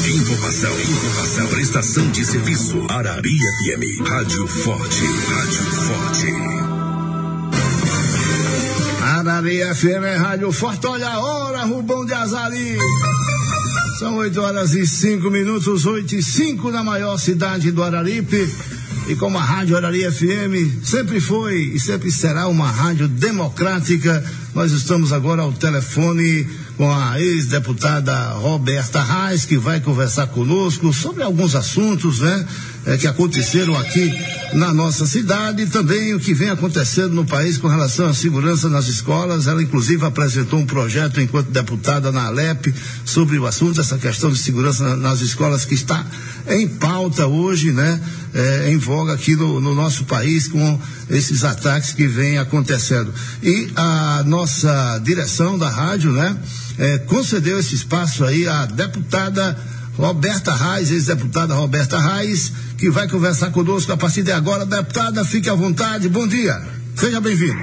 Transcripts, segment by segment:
Informação, prestação de serviço. Arari FM, Rádio Forte. Arari FM é Rádio Forte. Olha a hora, Rubão de Azari. São 8h05, 8h05 na maior cidade do Araripe. E como a Rádio Arari FM sempre foi e sempre será uma rádio democrática, nós estamos agora ao telefone com a ex-deputada Roberta Reis, que vai conversar conosco sobre alguns assuntos, né, que aconteceram aqui na nossa cidade e também o que vem acontecendo no país com relação à segurança nas escolas. Ela inclusive apresentou um projeto enquanto deputada na Alep sobre o assunto, essa questão de segurança nas escolas que está em pauta hoje, né, em voga aqui no nosso país com esses ataques que vêm acontecendo. E a nossa direção da rádio, né, concedeu esse espaço aí à deputada Roberta Reis, ex-deputada Roberta Reis, que vai conversar conosco a partir de agora. Deputada, fique à vontade, bom dia, seja bem-vindo.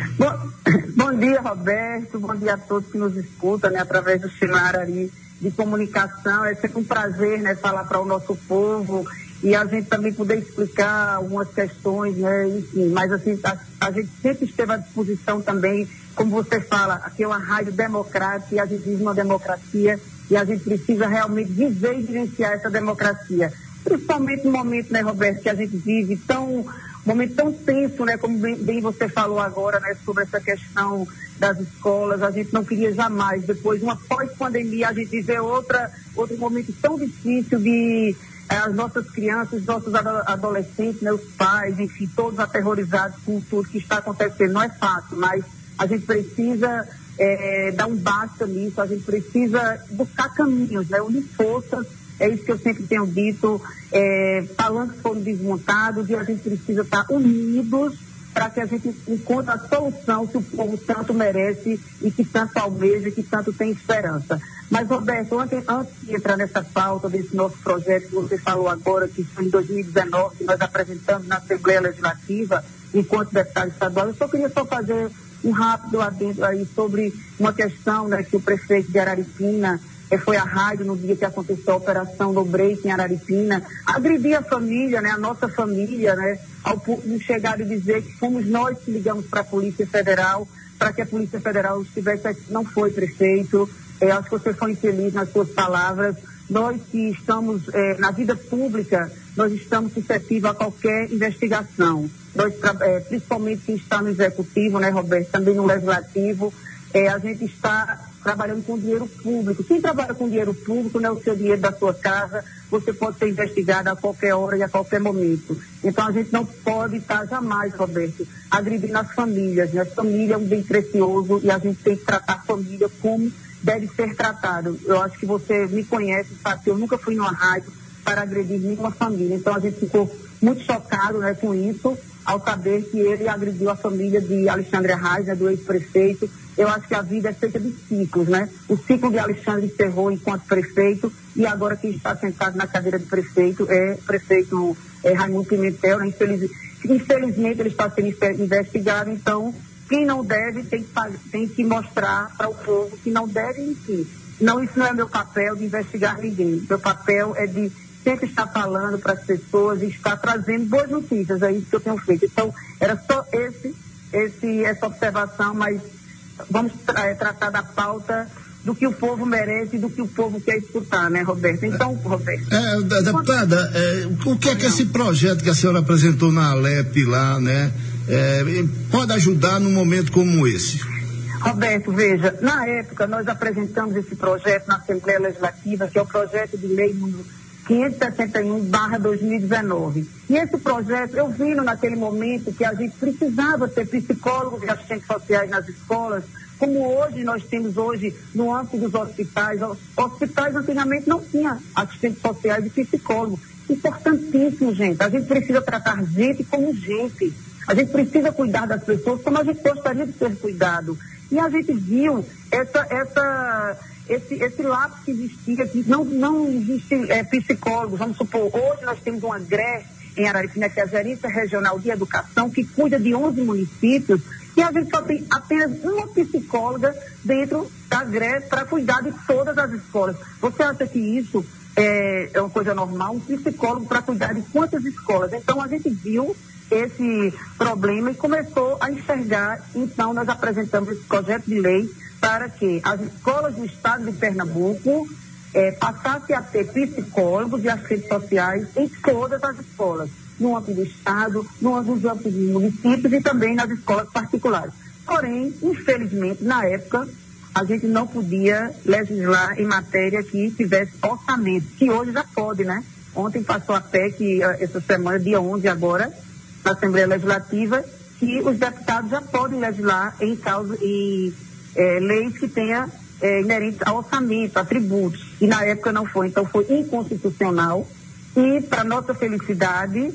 Bom dia, Roberto, bom dia a todos que nos escutam, né, através do Arari de comunicação. É sempre um prazer, né, falar para o nosso povo e a gente também poder explicar algumas questões, né, enfim, mas assim, a gente sempre esteve à disposição também, como você fala, aqui é uma rádio democrática e a gente vive uma democracia e a gente precisa realmente viver e vivenciar essa democracia, principalmente no momento, né, Roberto, que a gente vive um momento tão tenso, né, como bem você falou agora, né, sobre essa questão das escolas. A gente não queria jamais, depois, uma pós-pandemia, a gente viver outro momento tão difícil de as nossas crianças, os nossos adolescentes, né, os pais, enfim, todos aterrorizados com tudo que está acontecendo. Não é fácil, mas a gente precisa dar um basta nisso, a gente precisa buscar caminhos, né, unir forças. É isso que eu sempre tenho dito, palanques foram desmontados e a gente precisa estar unidos para que a gente encontre a solução que o povo tanto merece e que tanto almeja e que tanto tem esperança. Mas, Roberto, antes de entrar nessa pauta desse nosso projeto que você falou agora, que foi em 2019, que nós apresentamos na Assembleia Legislativa, enquanto deputado estadual, eu só queria fazer um rápido adendo aí sobre uma questão, né, que o prefeito de Araripina foi à rádio no dia que aconteceu a operação do break em Araripina, agredir a família, né, a nossa família, né, ao ponto de chegar e dizer que fomos nós que ligamos para a Polícia Federal, para que a Polícia Federal estivesse aqui. Não foi, prefeito, acho que você foi infeliz nas suas palavras. Nós que estamos na vida pública, nós estamos suscetíveis a qualquer investigação. Nós, principalmente quem está no executivo, né, Roberto, também no legislativo, a gente está trabalhando com dinheiro público. Quem trabalha com dinheiro público não é o seu dinheiro da sua casa, você pode ser investigado a qualquer hora e a qualquer momento. Então a gente não pode estar jamais, Roberto, agredindo as famílias, né? A família é um bem precioso e a gente tem que tratar a família como deve ser tratado. Eu acho que você me conhece, sabe que eu nunca fui numa rádio para agredir nenhuma família. Então a gente ficou muito chocado, né, com isso, ao saber que ele agrediu a família de Alexandre Reis, né, do ex-prefeito. Eu acho que a vida é feita de ciclos, né? O ciclo de Alexandre encerrou enquanto prefeito e agora quem está sentado na cadeira de prefeito é o prefeito Raimundo Pimentel, né? Infelizmente ele está sendo investigado, então quem não deve tem que mostrar para o povo que não deve, enfim. Não, isso não é meu papel de investigar ninguém. Meu papel é de sempre estar falando para as pessoas e estar trazendo boas notícias. É isso que eu tenho feito. Então, era só essa observação, mas vamos tratar da pauta do que o povo merece e do que o povo quer escutar, né, Roberto? Então, Roberto... Deputada, o que é que esse projeto que a senhora apresentou na Alep lá, né, pode ajudar num momento como esse? Roberto, veja, na época nós apresentamos esse projeto na Assembleia Legislativa, que é o projeto de lei número 571/2019. E esse projeto, eu vi naquele momento que a gente precisava ter psicólogos e assistentes sociais nas escolas, como hoje nós temos hoje no âmbito dos hospitais. Os hospitais antigamente não tinham assistentes sociais e psicólogos. Importantíssimo, gente. A gente precisa tratar gente como gente. A gente precisa cuidar das pessoas como a gente gostaria de ser cuidado. E a gente viu esse lapso que existia, que não existe psicólogo. Vamos supor, hoje nós temos uma GRE em Araripina, que é a Gerência Regional de Educação, que cuida de 11 municípios, e a gente só tem apenas uma psicóloga dentro da GRE para cuidar de todas as escolas. Você acha que isso é uma coisa normal, um psicólogo para cuidar de quantas escolas. Então, a gente viu esse problema e começou a enxergar. Então, nós apresentamos esse projeto de lei para que as escolas do estado de Pernambuco passassem a ter psicólogos e assistentes sociais em todas as escolas, no âmbito do estado, no âmbito dos municípios e também nas escolas particulares. Porém, infelizmente, na época, a gente não podia legislar em matéria que tivesse orçamento, que hoje já pode, né? Ontem passou a PEC, essa semana, dia 11 agora, na Assembleia Legislativa, que os deputados já podem legislar em leis que tenha inerentes ao orçamento, a tributos. E na época não foi, então foi inconstitucional. E, para nossa felicidade,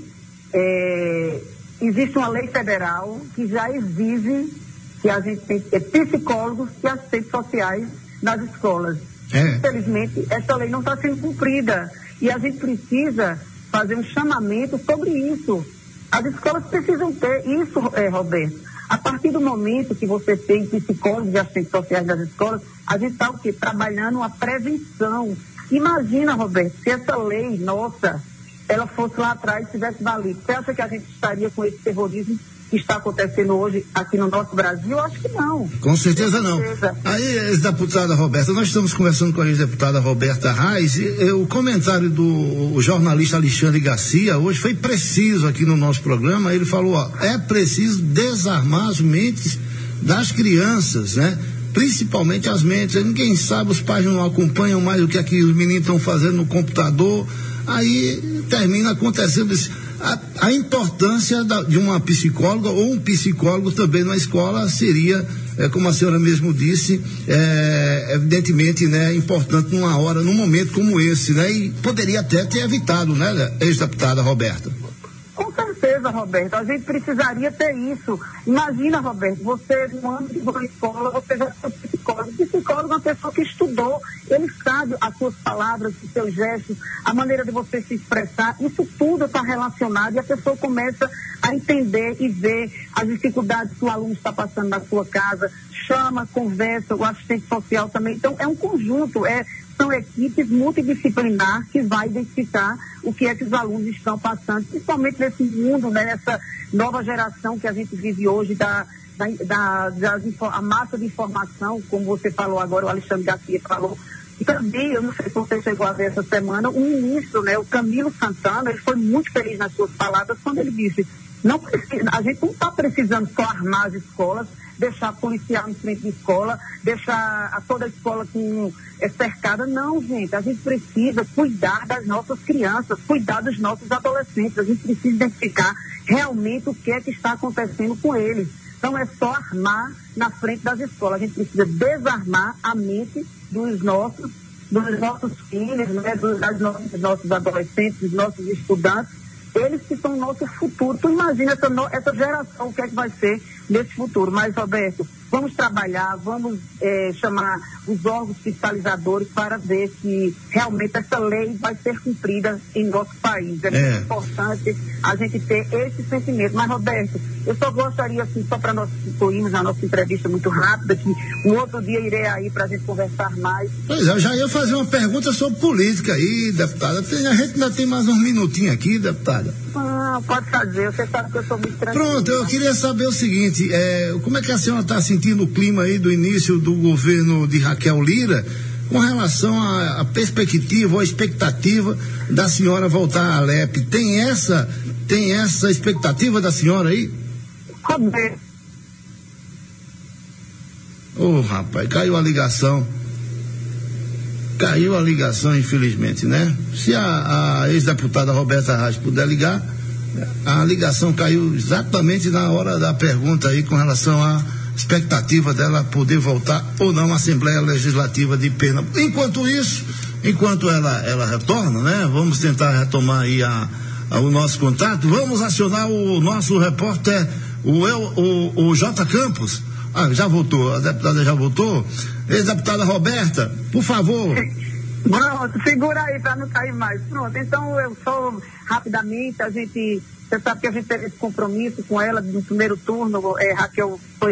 existe uma lei federal que já exige que a gente tem que ter psicólogos e assistentes sociais nas escolas. Infelizmente, essa lei não está sendo cumprida. E a gente precisa fazer um chamamento sobre isso. As escolas precisam ter isso, Roberto. A partir do momento que você tem psicólogos e assistentes sociais nas escolas, a gente está o quê? Trabalhando uma prevenção. Imagina, Roberto, se essa lei nossa, ela fosse lá atrás e tivesse valido. Você acha que a gente estaria com esse terrorismo que está acontecendo hoje aqui no nosso Brasil? Eu acho que não. Com certeza não. Aí, ex-deputada Roberta, nós estamos conversando com a ex-deputada Roberta Reis, e o comentário do jornalista Alexandre Garcia hoje foi preciso aqui no nosso programa. Ele falou, é preciso desarmar as mentes das crianças, né? Principalmente as mentes. Ninguém sabe, os pais não acompanham mais o que aqui os meninos estão fazendo no computador. Aí termina acontecendo isso. A importância de uma psicóloga ou um psicólogo também na escola seria, como a senhora mesmo disse, evidentemente, né, importante num momento como esse, né, e poderia até ter evitado, né, ex-deputada Roberta? Com certeza, Roberto, a gente precisaria ter isso. Imagina, Roberto, você no âmbito de uma escola, você já é psicólogo. O psicólogo é uma pessoa que estudou, ele sabe as suas palavras, os seus gestos, a maneira de você se expressar, isso tudo está relacionado e a pessoa começa a entender e ver as dificuldades que o aluno está passando na sua casa, chama, conversa, o assistente social também. Então, é um conjunto, são equipes multidisciplinares que vai identificar o que é que os alunos estão passando, principalmente nesse mundo, né, nessa nova geração que a gente vive hoje, a massa de informação, como você falou agora, o Alexandre Garcia falou. E também, eu não sei se você chegou a ver essa semana, o ministro, né, o Camilo Santana, ele foi muito feliz nas suas palavras quando ele disse, a gente não está precisando só armar as escolas, deixar policial em frente de escola, deixar toda a escola cercada. Não, gente, a gente precisa cuidar das nossas crianças, cuidar dos nossos adolescentes, a gente precisa identificar realmente o que é que está acontecendo com eles. Então é só armar na frente das escolas, a gente precisa desarmar a mente dos nossos filhos, né, dos nossos adolescentes, dos nossos estudantes, eles que são o nosso futuro. Tu imagina essa geração, o que é que vai ser nesse futuro. Mas, Roberto, vamos trabalhar, vamos chamar os órgãos fiscalizadores para ver se realmente essa lei vai ser cumprida em nosso país. É muito importante a gente ter esse sentimento. Mas, Roberto, eu só gostaria, assim, só para nós concluirmos a nossa entrevista muito rápida, que um outro dia irei aí para a gente conversar mais. Pois é, eu já ia fazer uma pergunta sobre política aí, deputada. A gente ainda tem mais uns minutinhos aqui, deputada. Pode fazer, você sabe que eu sou muito tranquila. Pronto, eu queria saber o seguinte, como é que a senhora está sentindo o clima aí do início do governo de Raquel Lira com relação à perspectiva ou à expectativa da senhora voltar à Alep? Tem essa expectativa da senhora aí? Rapaz, caiu a ligação, infelizmente, né? Se a ex-deputada Roberta Reis puder ligar, a ligação caiu exatamente na hora da pergunta aí com relação à expectativa dela poder voltar ou não à Assembleia Legislativa de Pernambuco. Enquanto ela retorna, né? Vamos tentar retomar aí o nosso contato. Vamos acionar o nosso repórter, o J. Campos. Já voltou, a deputada já voltou. Ex-deputada Roberta, por favor. Pronto, segura aí para não cair mais. Pronto, então eu só rapidamente, você sabe que a gente teve esse compromisso com ela no primeiro turno, Raquel foi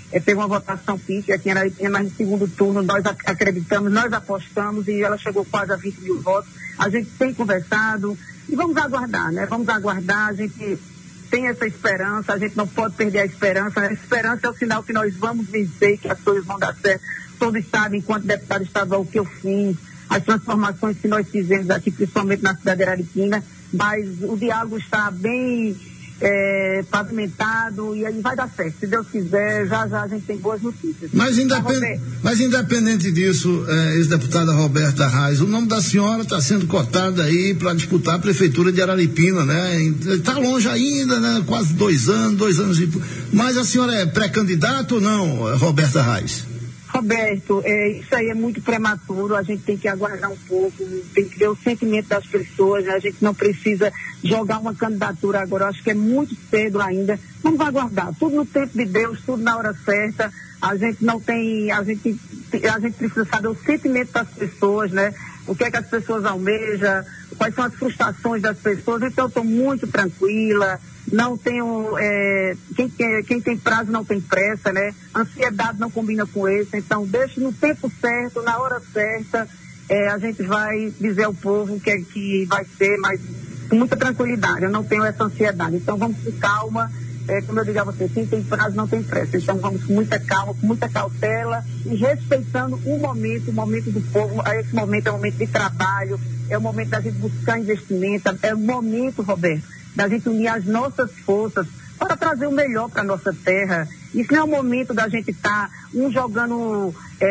teve uma votação pífia aqui em Araripina, mas no segundo turno nós acreditamos, nós apostamos e ela chegou quase a 20 mil votos. A gente tem conversado e vamos aguardar, né? Vamos aguardar, a gente tem essa esperança, a gente não pode perder a esperança. A esperança é o sinal que nós vamos vencer, que as coisas vão dar certo. Todos sabem, enquanto deputado estadual, o que eu fiz, as transformações que nós fizemos aqui, principalmente na cidade de Araripina, mas o diálogo está bem pavimentado e aí vai dar certo. Se Deus quiser, já a gente tem boas notícias. Mas independente disso, ex-deputada Roberta Reis, o nome da senhora está sendo cotado aí para disputar a prefeitura de Araripina, né? Está longe ainda, né? Quase 2 anos e... Mas a senhora é pré-candidata ou não, Roberta Reis? Roberto, isso aí é muito prematuro, a gente tem que aguardar um pouco, tem que ver o sentimento das pessoas, né? A gente não precisa jogar uma candidatura agora, eu acho que é muito cedo ainda. Vamos aguardar, tudo no tempo de Deus, tudo na hora certa. A gente não tem, a gente precisa saber o sentimento das pessoas, né? O que é que as pessoas almejam, quais são as frustrações das pessoas. Então eu estou muito tranquila, não tenho, quem tem prazo não tem pressa, né? Ansiedade não combina com isso, então deixe no tempo certo, na hora certa, a gente vai dizer ao povo o que é que vai ser, mas com muita tranquilidade, eu não tenho essa ansiedade. Então vamos com calma, como eu digo a você, quem tem prazo não tem pressa, então vamos com muita calma, com muita cautela e respeitando o momento do povo. Esse momento é um momento de trabalho, é o momento da gente buscar investimento, é o momento, Roberto, da gente unir as nossas forças para trazer o melhor para a nossa terra. Isso não é o momento da gente estar jogando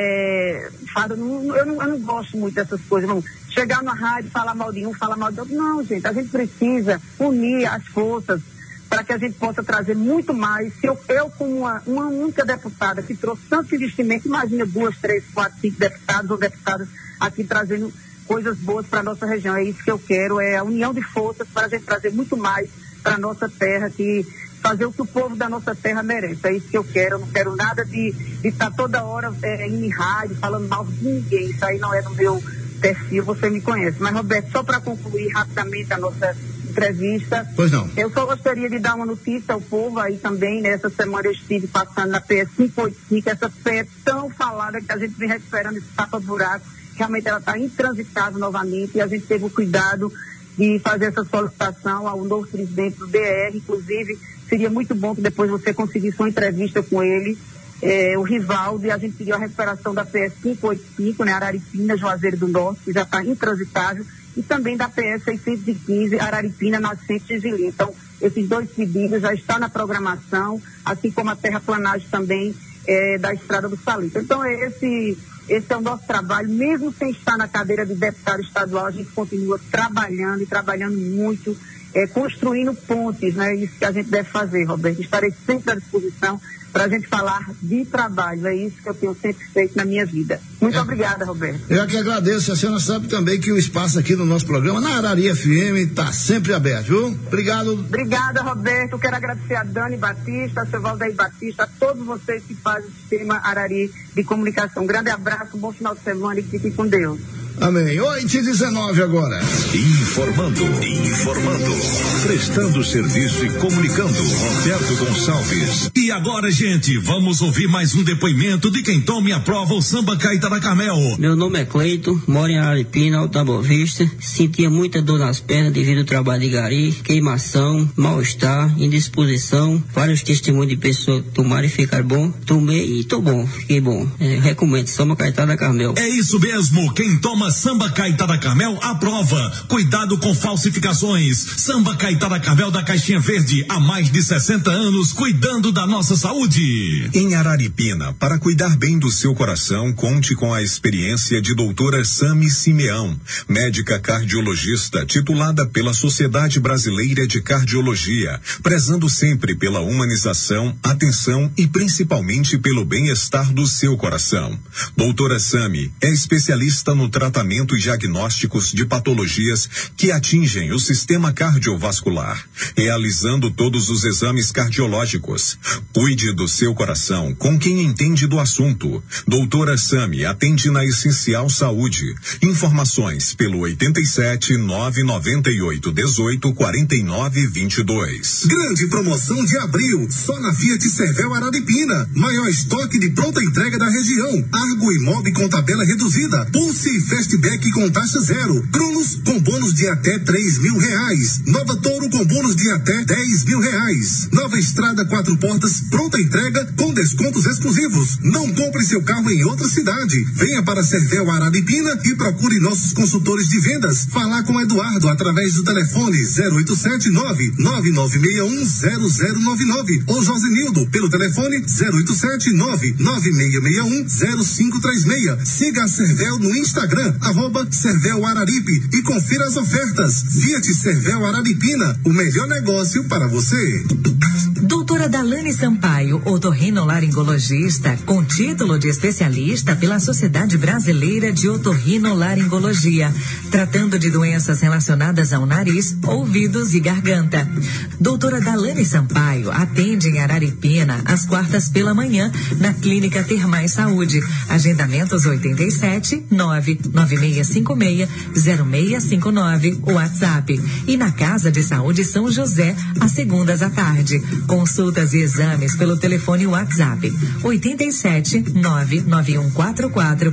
eu não gosto muito dessas coisas, não. Chegar na rádio, falar mal de um, falar mal de outro. Não, gente, a gente precisa unir as forças para que a gente possa trazer muito mais. Se eu como uma única deputada que trouxe tanto investimento, imagina 2, 3, 4, 5 deputados ou deputadas aqui trazendo coisas boas para a nossa região. É isso que eu quero, é a união de forças para a gente trazer muito mais para a nossa terra, fazer o que o povo da nossa terra merece. É isso que eu quero. Eu não quero nada de estar toda hora em rádio falando mal de ninguém. Isso aí não é no meu perfil, você me conhece. Mas, Roberto, só para concluir rapidamente a nossa entrevista. Pois não. Eu só gostaria de dar uma notícia ao povo aí também. Nessa semana eu estive passando na PS 585, essa PE tão falada que a gente vem recuperando esse tapa-buraco. Realmente ela está intransitável novamente e a gente teve o cuidado de fazer essa solicitação ao novo presidente do DR. Inclusive, seria muito bom que depois você conseguisse uma entrevista com ele, o Rivaldo, e a gente pediu a recuperação da PS 585, né, Araripina, Juazeiro do Norte, que já está intransitável, e também da PS 615, Araripina, Nascente e Gilim. Então, esses 2 pedidos já estão na programação, assim como a terraplanagem também da Estrada do Salito. Então, esse é o nosso trabalho, mesmo sem estar na cadeira de deputado estadual, a gente continua trabalhando e trabalhando muito, construindo pontes, né? Isso que a gente deve fazer, Roberto. Estarei sempre à disposição para a gente falar de trabalho. É isso que eu tenho sempre feito na minha vida. Muito obrigada, Roberto. Eu que agradeço. A senhora sabe também que o espaço aqui no nosso programa, na Araria FM, está sempre aberto, viu? Obrigado. Obrigada, Roberto. Eu quero agradecer a Dani Batista, a seu Valdeir Batista, a todos vocês que fazem o sistema Arari de comunicação. Um grande abraço, um bom final de semana e fiquem com Deus. Amém. 8h19 agora. Informando, prestando serviço e comunicando, Roberto Gonçalves. E agora, gente, vamos ouvir mais um depoimento de quem tome a prova o Samba Caetá da Carmel. Meu nome é Cleito, moro em Araripina, Alta Boa Vista. Sentia muita dor nas pernas devido ao trabalho de gari, queimação, mal-estar, indisposição. Vários testemunhos de pessoas que tomaram e ficaram bom. Tomei e tô bom, fiquei bom. Recomendo Samba Caetá da Carmel. É isso mesmo, quem toma Samba Caetá da Carmel aprova. Cuidado com falsificações. Samba Caetá da Carmel da Caixinha Verde, há mais de 60 anos, cuidando da nossa saúde. Em Araripina, para cuidar bem do seu coração, conte com a experiência de doutora Sami Simeão, médica cardiologista titulada pela Sociedade Brasileira de Cardiologia, prezando sempre pela humanização, atenção e principalmente pelo bem-estar do seu coração. Doutora Sami é especialista no tratamento tratamento e diagnósticos de patologias que atingem o sistema cardiovascular, realizando todos os exames cardiológicos. Cuide do seu coração com quem entende do assunto. Doutora Sami atende na Essencial Saúde. Informações pelo 87 998 18 49 22. Grande promoção de abril, só na Fiat Servel Araripina. Maior estoque de pronta entrega da região. Argo e Mob com tabela reduzida. Pulse e Fastback com taxa zero. Cronos com bônus de até R$3.000. Nova Toro com bônus de até R$10.000. Nova Estrada 4 portas, pronta entrega com descontos exclusivos. Não compre seu carro em outra cidade. Venha para Servel Araripina e procure nossos consultores de vendas. Falar com Eduardo através do telefone 087 999610099 ou Josenildo pelo telefone 087 996610536. Siga a Servel no Instagram, @Servel Araripe e confira as ofertas. Fiat Servel Araripina, o melhor negócio para você. Doutora Dalane Sampaio, otorrinolaringologista, com título de especialista pela Sociedade Brasileira de Otorrinolaringologia, tratando de doenças relacionadas ao nariz, ouvidos e garganta. Doutora Dalane Sampaio atende em Araripina às quartas pela manhã na Clínica Termais Saúde. Agendamentos 87 99656 0659, WhatsApp. E na Casa de Saúde São José, às segundas à tarde. Consultas e exames pelo telefone WhatsApp 87 99144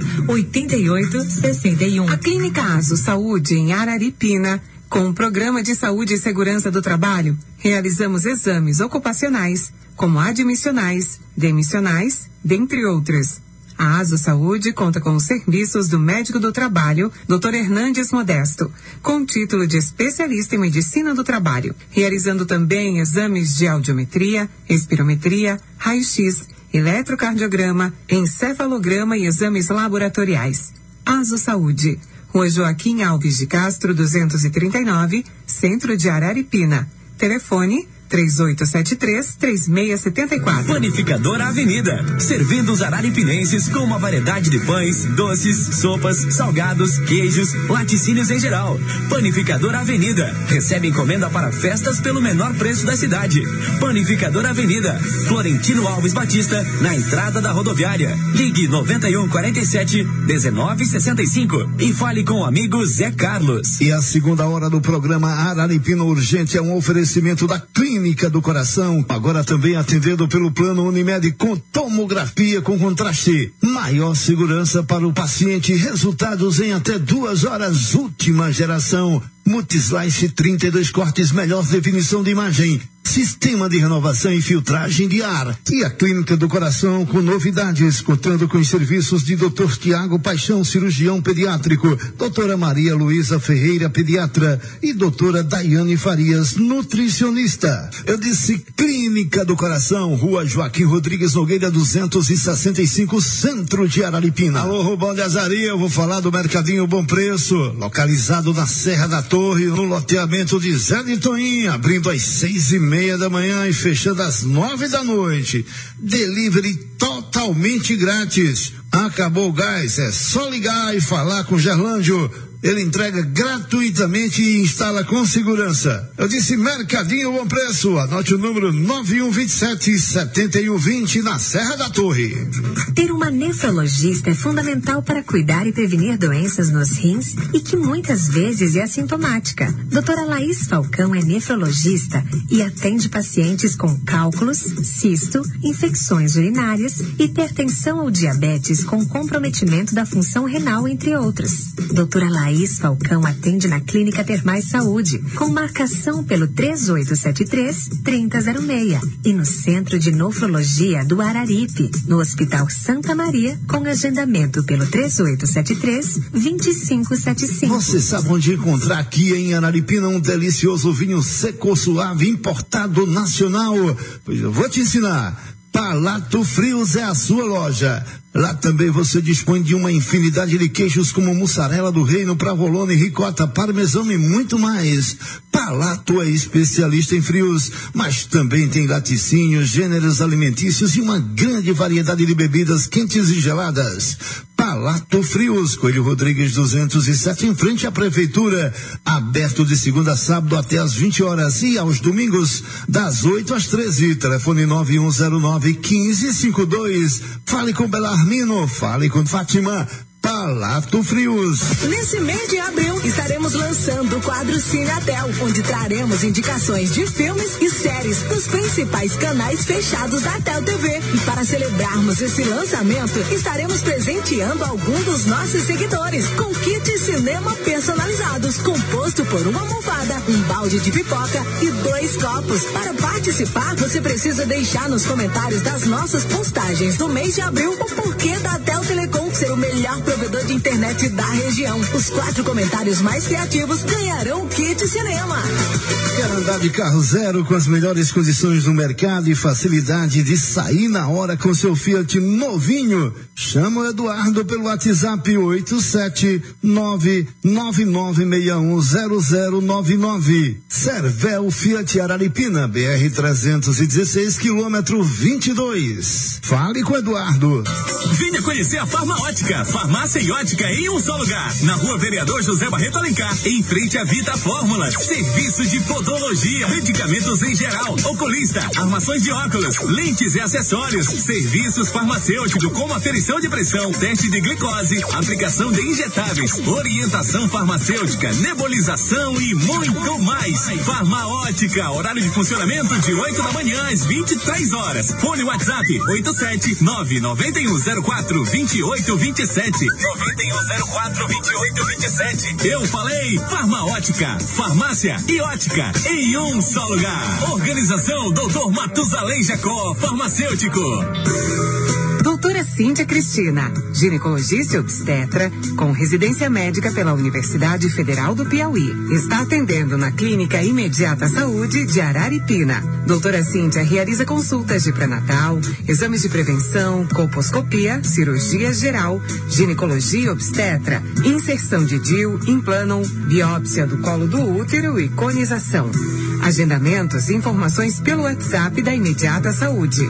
8861. A Clínica Aso Saúde em Araripina, com o Programa de Saúde e Segurança do Trabalho, realizamos exames ocupacionais, como admissionais, demissionais, dentre outras. A Aso Saúde conta com os serviços do médico do trabalho, Dr. Hernandes Modesto, com título de especialista em medicina do trabalho, realizando também exames de audiometria, espirometria, raio-x, eletrocardiograma, encefalograma e exames laboratoriais. Aso Saúde, Rua Joaquim Alves de Castro, 239, Centro de Araripina. Telefone 3873-3674. Panificadora Avenida, servindo os araripinenses com uma variedade de pães, doces, sopas, salgados, queijos, laticínios em geral. Panificadora Avenida, recebe encomenda para festas pelo menor preço da cidade. Panificadora Avenida, Florentino Alves Batista, na entrada da rodoviária. Ligue 9147-1965 e fale com o amigo Zé Carlos. E a segunda hora do programa Araripina Urgente é um oferecimento da Clínica do Coração, agora também atendendo pelo plano Unimed com tomografia com contraste. Maior segurança para o paciente, resultados em até 2 horas, última geração. Multislice 32 cortes, melhor definição de imagem, sistema de renovação e filtragem de ar. E a Clínica do Coração com novidades, contando com os serviços de Dr. Tiago Paixão, cirurgião pediátrico, doutora Maria Luísa Ferreira, pediatra, e doutora Daiane Farias, nutricionista. Eu disse Clínica do Coração, Rua Joaquim Rodrigues Nogueira 265, Centro de Araripina. Alô, Rubão de Azaria, eu vou falar do Mercadinho Bom Preço, localizado na Serra da Torre, no loteamento de Zé de Toinha, abrindo às 6:30 da manhã e fechando às 9 da noite. Delivery totalmente grátis. Acabou o gás, é só ligar e falar com o Gerlândio. Ele entrega gratuitamente e instala com segurança. Eu disse Mercadinho Bom Preço. Anote o número 9127-7120 na Serra da Torre. Ter uma nefrologista é fundamental para cuidar e prevenir doenças nos rins e que muitas vezes é assintomática. Doutora Laís Falcão é nefrologista e atende pacientes com cálculos, cisto, infecções urinárias, hipertensão ou diabetes com comprometimento da função renal, entre outras. Doutora Laís Falcão atende na Clínica Termais Saúde, com marcação pelo 3873-3006 e no Centro de Nefrologia do Araripe, no Hospital Santa Maria, com agendamento pelo 3873-2575. Você sabe onde encontrar aqui em Araripina um delicioso vinho seco suave importado nacional? Pois eu vou te ensinar. Palato Frios é a sua loja. Lá também você dispõe de uma infinidade de queijos como mussarela do reino, provolone, ricota, parmesão e muito mais. Palato é especialista em frios, mas também tem laticínios, gêneros alimentícios e uma grande variedade de bebidas quentes e geladas. Palato Frios, Coelho Rodrigues 207, em frente à Prefeitura, aberto de segunda a sábado até às 20 horas e aos domingos das 8 às 13, telefone 9109-1552, fale com Belarmino, fale com Fátima. Palato Frios. Nesse mês de abril, estaremos lançando o quadro Cineatel, onde traremos indicações de filmes e séries dos principais canais fechados da Tel TV. E para celebrarmos esse lançamento, estaremos presenteando algum dos nossos seguidores com kit cinema personalizados, composto por uma almofada, um balde de pipoca e 2 copos. Para participar, você precisa deixar nos comentários das nossas postagens do mês de abril o porquê da Tel Telecom ser o melhor provedor de internet da região. Os 4 comentários mais criativos ganharão o kit cinema. Quer andar de carro zero com as melhores condições do mercado e facilidade de sair na hora com seu Fiat novinho? Chama o Eduardo pelo WhatsApp 87999610099. Servel Fiat Araripina, BR 316, quilômetro 22. Fale com o Eduardo. Venha conhecer a Farma Ótica, farmácia e ótica em um só lugar. Na Rua Vereador José Barreto Alencar, em frente à Vita Fórmulas. Serviços de podologia, medicamentos em geral, oculista, armações de óculos, lentes e acessórios, serviços farmacêuticos como aferição de pressão, teste de glicose, aplicação de injetáveis, orientação farmacêutica, nebulização e muito mais. Farma Ótica, horário de funcionamento de 8 da manhã às 23 horas. Fone WhatsApp 87991042827. 91042827. Eu falei Farma Ótica, farmácia e ótica em um só lugar. Organização Dr. Matusalém Jacó, farmacêutico. Doutora Cíntia Cristina, ginecologista e obstetra, com residência médica pela Universidade Federal do Piauí. Está atendendo na Clínica Imediata Saúde de Araripina. Doutora Cíntia realiza consultas de pré-natal, exames de prevenção, colposcopia, cirurgia geral, ginecologia e obstetra, inserção de DIU, implânum, biópsia do colo do útero e conização. Agendamentos e informações pelo WhatsApp da Imediata Saúde.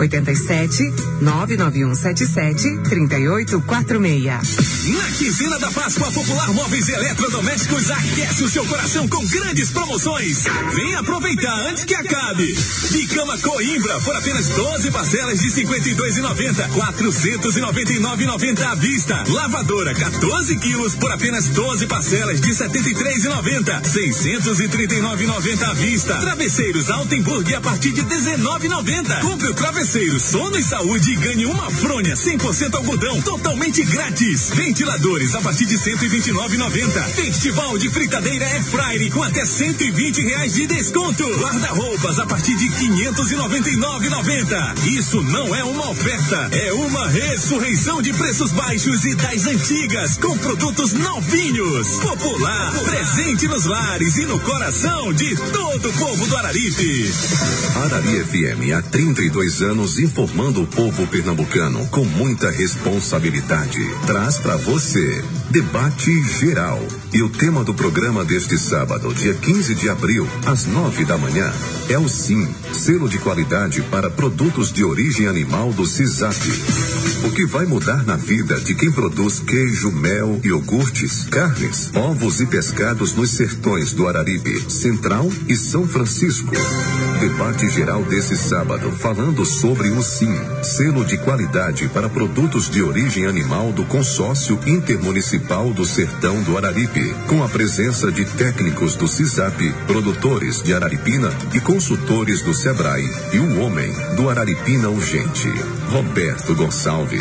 87-99177-3846. Na quinzena da Páscoa, Popular Móveis e Eletrodomésticos aquece o seu coração com grandes promoções. Vem aproveitar antes que acabe. Bicama Coimbra por apenas 12 parcelas de R$ 52,90. 499,90 à vista. Lavadora 14 quilos por apenas 12 parcelas de R$ 73,90. 639,90 à vista. Travesseiros Altenburg a partir de R$ 19,90. Compre o travesseiro Sono e Saúde e ganhe uma fronha 100% algodão totalmente grátis. Ventiladores a partir de R$ 129,90. Festival de fritadeira Air Fryer com até R$ 120 de desconto. Guarda-roupas a partir de R$ 599,90. Isso não é uma oferta, é uma ressurreição de preços baixos e das antigas com produtos novinhos. Popular, presente nos lares e no coração de todo o povo do Araripe. Arari FM há 32 anos informando o povo pernambucano com muita responsabilidade. Traz para você debate geral. E o tema do programa deste sábado, dia 15 de abril, às 9 da manhã, é o SIM, selo de qualidade para produtos de origem animal do CISAP. O que vai mudar na vida de quem produz queijo, mel, iogurtes, carnes, ovos e pescados nos sertões do Araripe, Central e São Francisco. Debate geral desse sábado, falando sobre o SIM, selo de qualidade para produtos de origem animal do Consórcio Intermunicipal do Sertão do Araripe, com a presença de técnicos do CISAP, produtores de Araripina e consultores do SEBRAE e o homem do Araripina Urgente, Roberto Gonçalves.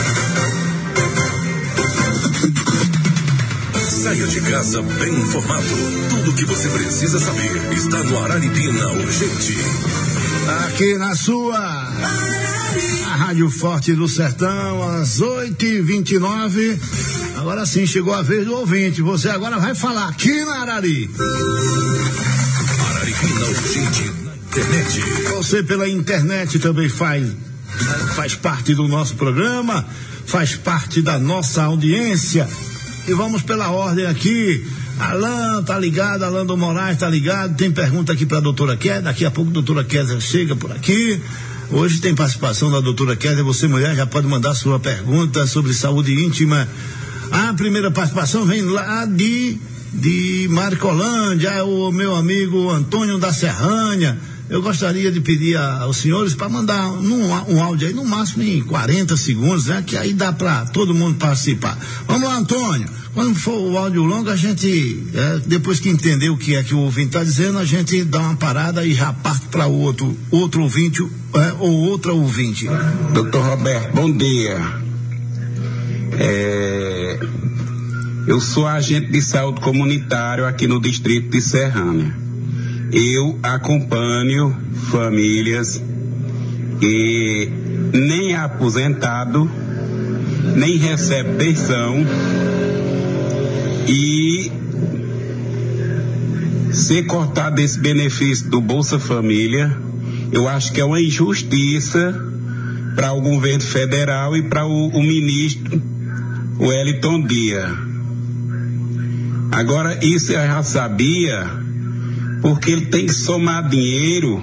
Saia de casa bem informado. Tudo o que você precisa saber está no Araripina Urgente. Aqui na sua a Rádio Forte do Sertão, às 8h29. Agora sim, chegou a vez do ouvinte. Você agora vai falar aqui na Arari. Araripina Urgente na internet. Você pela internet também faz parte do nosso programa, faz parte da nossa audiência. E vamos pela ordem aqui. Alain tá ligado, Alain do Moraes tá ligado. Tem pergunta aqui pra doutora Kézia. Daqui a pouco a doutora Kézia chega por aqui. Hoje tem participação da doutora Kézia. Você, mulher, já pode mandar sua pergunta sobre saúde íntima. A primeira participação vem lá de Marcolândia, é o meu amigo Antônio da Serranha. Eu gostaria de pedir aos senhores para mandar um áudio aí, no máximo em 40 segundos, né? Que aí dá para todo mundo participar. Vamos lá, Antônio. Quando for o áudio longo, a gente, depois que entender o que é que o ouvinte está dizendo, a gente dá uma parada e já parte para outro ouvinte ou outra ouvinte. Doutor Roberto, bom dia. Eu sou agente de saúde comunitário aqui no distrito de Serrana. Eu acompanho famílias que nem é aposentado, nem recebe pensão e ser cortado esse benefício do Bolsa Família, eu acho que é uma injustiça para o governo federal e para o ministro Wellington Dias. Agora, isso eu já sabia, porque ele tem que somar dinheiro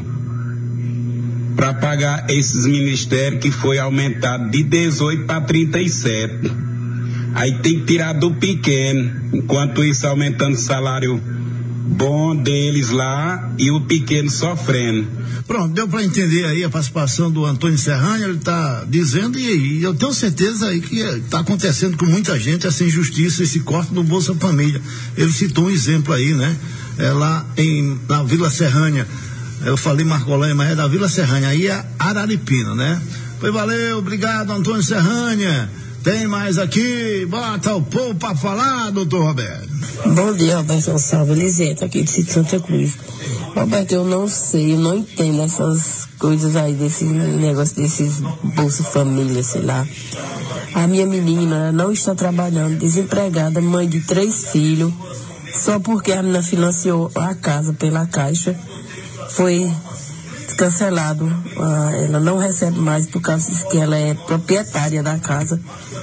para pagar esses ministérios que foi aumentado de 18 para 37. Aí tem que tirar do pequeno, enquanto isso aumentando o salário bom deles lá e o pequeno sofrendo. Pronto, deu para entender aí a participação do Antônio Serranha. Ele está dizendo, e eu tenho certeza aí que está acontecendo com muita gente essa injustiça, esse corte do Bolsa Família. Ele citou um exemplo aí, né? Lá na Vila Serranha, eu falei Marcolândia, mas é da Vila Serranha, aí é Araripina, né? Pois valeu, obrigado, Antônio Serranha. Tem mais aqui, bota o povo para falar, doutor Roberto. Bom dia, Roberto Gonçalves, Elisete, aqui de Santa Cruz. Roberto, eu não sei, eu não entendo essas coisas aí, desse negócio desses Bolsa Família, sei lá. A minha menina não está trabalhando, desempregada, mãe de 3 filhos, só porque a menina financiou a casa pela Caixa, foi cancelado. Ela não recebe mais por causa que ela é proprietária da casa.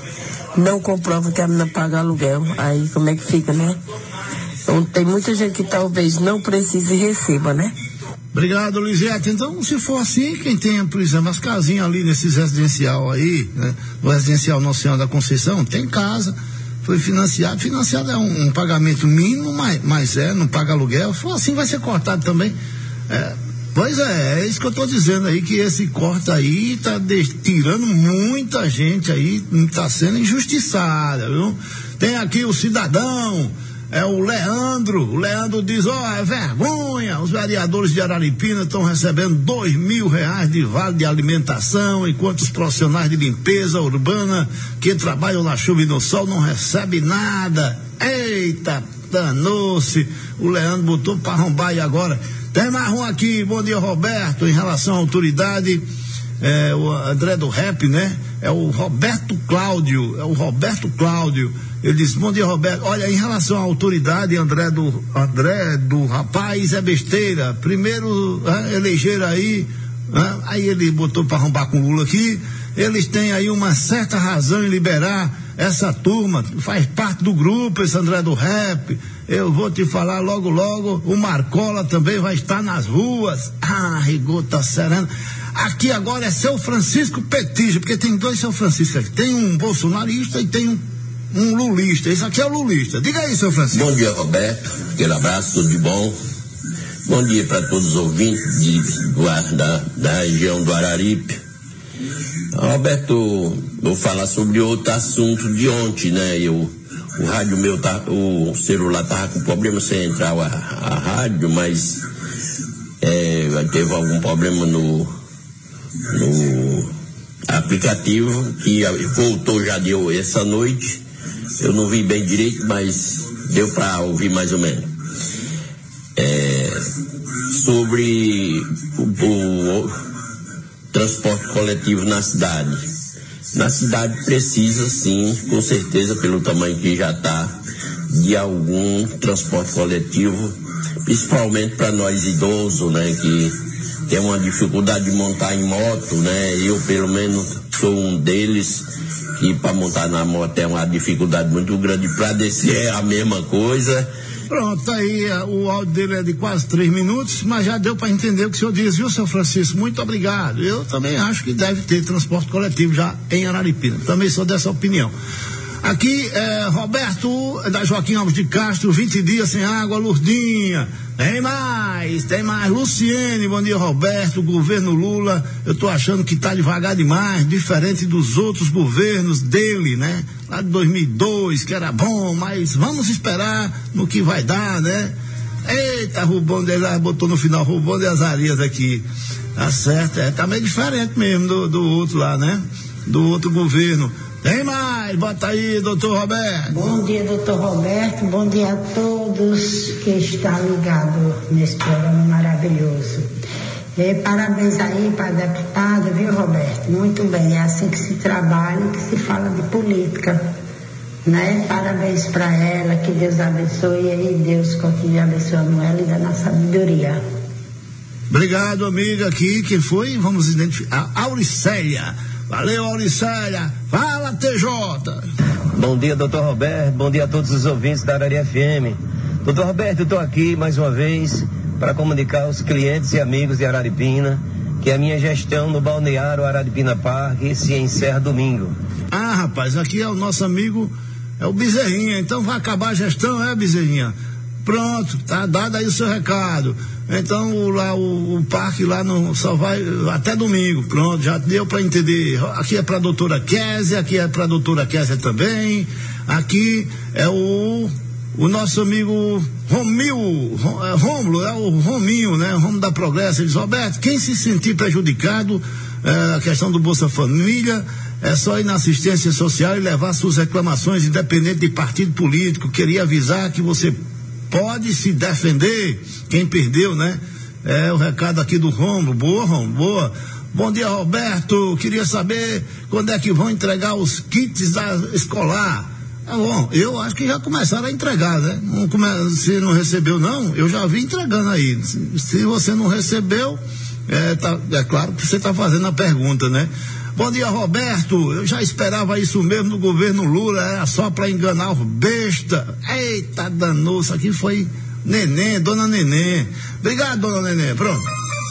Não comprova que a menina paga aluguel. Aí como é que fica, né? Então tem muita gente que talvez não precise e receba, né? Obrigado, Lisete. Então, se for assim, quem tem, por exemplo, as casinhas ali nesses residencial aí, né? No residencial Nossa Senhora da Conceição, tem casa, foi financiado. Financiado é um pagamento mínimo, mas não paga aluguel. Se for assim, vai ser cortado também. Pois é isso que eu estou dizendo aí, que esse corte aí está tirando muita gente aí, está sendo injustiçada, viu? Tem aqui o cidadão, o Leandro diz, é vergonha, os vereadores de Araripina estão recebendo R$2.000 de vale de alimentação, enquanto os profissionais de limpeza urbana que trabalham na chuva e no sol não recebem nada. Eita, danou-se, o Leandro botou para arrombar aí agora. Tem mais um aqui, bom dia, Roberto, em relação à autoridade, o André do Rap, né? É o Roberto Cláudio, ele disse, bom dia, Roberto, olha, em relação à autoridade, André do rapaz, é besteira, primeiro eleger aí ele botou para arrombar com o Lula aqui, eles têm aí uma certa razão em liberar essa turma, faz parte do grupo, esse André do Rap. Eu vou te falar logo, o Marcola também vai estar nas ruas. Rigor tá sereno. Aqui agora é seu Francisco Petige, porque tem 2 seu Francisco aqui. Tem um bolsonarista e tem um lulista. Esse aqui é o lulista. Diga aí, seu Francisco. Bom dia, Roberto. Aquele abraço, tudo de bom. Bom dia para todos os ouvintes da região do Araripe. Roberto, vou falar sobre outro assunto de ontem, né? O rádio meu, o celular tava com problema sem entrar a rádio, mas teve algum problema no aplicativo, que voltou já deu essa noite. Eu não vi bem direito, mas deu para ouvir mais ou menos. Sobre o transporte coletivo na cidade. Na cidade precisa, sim, com certeza, pelo tamanho que já está, de algum transporte coletivo, principalmente para nós idosos, né, que tem uma dificuldade de montar em moto, né? Eu, pelo menos, sou um deles, que para montar na moto é uma dificuldade muito grande, para descer é a mesma coisa, Pronto, tá aí, o áudio dele é de quase 3 minutos, mas já deu para entender o que o senhor disse, viu, seu Francisco? Muito obrigado. Eu também acho que deve ter transporte coletivo já em Araripina. Também sou dessa opinião. Aqui Roberto da Joaquim Alves de Castro, 20 dias sem água, Lurdinha. Tem mais. Luciene, bom dia, Roberto. Governo Lula, eu tô achando que tá devagar demais, diferente dos outros governos dele, né? Lá de 2002, que era bom, mas vamos esperar no que vai dar, né? Eita, Rubão de Azarias, botou no final Rubão de Azarias aqui. Tá certo, tá meio diferente mesmo do outro lá, né? Do outro governo. Tem mais, bota aí, doutor Roberto. Bom dia, doutor Roberto, bom dia a todos que estão ligados nesse programa maravilhoso. Parabéns aí para a deputada, viu, Roberto? Muito bem, é assim que se trabalha e que se fala de política, né? Parabéns para ela, que Deus abençoe e Deus continue abençoando ela e dando a sabedoria. Obrigado, amiga, aqui, quem foi? Vamos identificar, Auricélia. Valeu, Auricélia. Fala, TJ. Bom dia, doutor Roberto. Bom dia a todos os ouvintes da Arari FM. Doutor Roberto, eu estou aqui mais uma vez para comunicar aos clientes e amigos de Araripina que a minha gestão no balneário Araripina Parque se encerra domingo. Ah, rapaz, aqui é o nosso amigo, é o Bezerrinha. Então vai acabar a gestão, Bezerrinha? Pronto, tá dado aí o seu recado. Então o parque lá só vai até domingo. Pronto, já deu para entender. Aqui é para doutora Kézia, aqui é para doutora Kézia também. Aqui é o nosso amigo Rômulo, é o Rominho, né? O Romulo da Progresso. Ele diz: Roberto, quem se sentir prejudicado, a questão do Bolsa Família, é só ir na assistência social e levar suas reclamações, independente de partido político. Queria avisar que você pode se defender, quem perdeu, né? É o recado aqui do Rômulo. Boa, Rômulo, boa. Bom dia, Roberto. Queria saber quando é que vão entregar os kits escolar. Bom, eu acho que já começaram a entregar, né? Se não recebeu, não, eu já vi entregando aí. Se você não recebeu, é claro que você está fazendo a pergunta, né? Bom dia, Roberto. Eu já esperava isso mesmo no governo Lula, era só para enganar os besta. Eita, danou, isso aqui foi Neném, dona Neném. Obrigado, dona Neném. Pronto.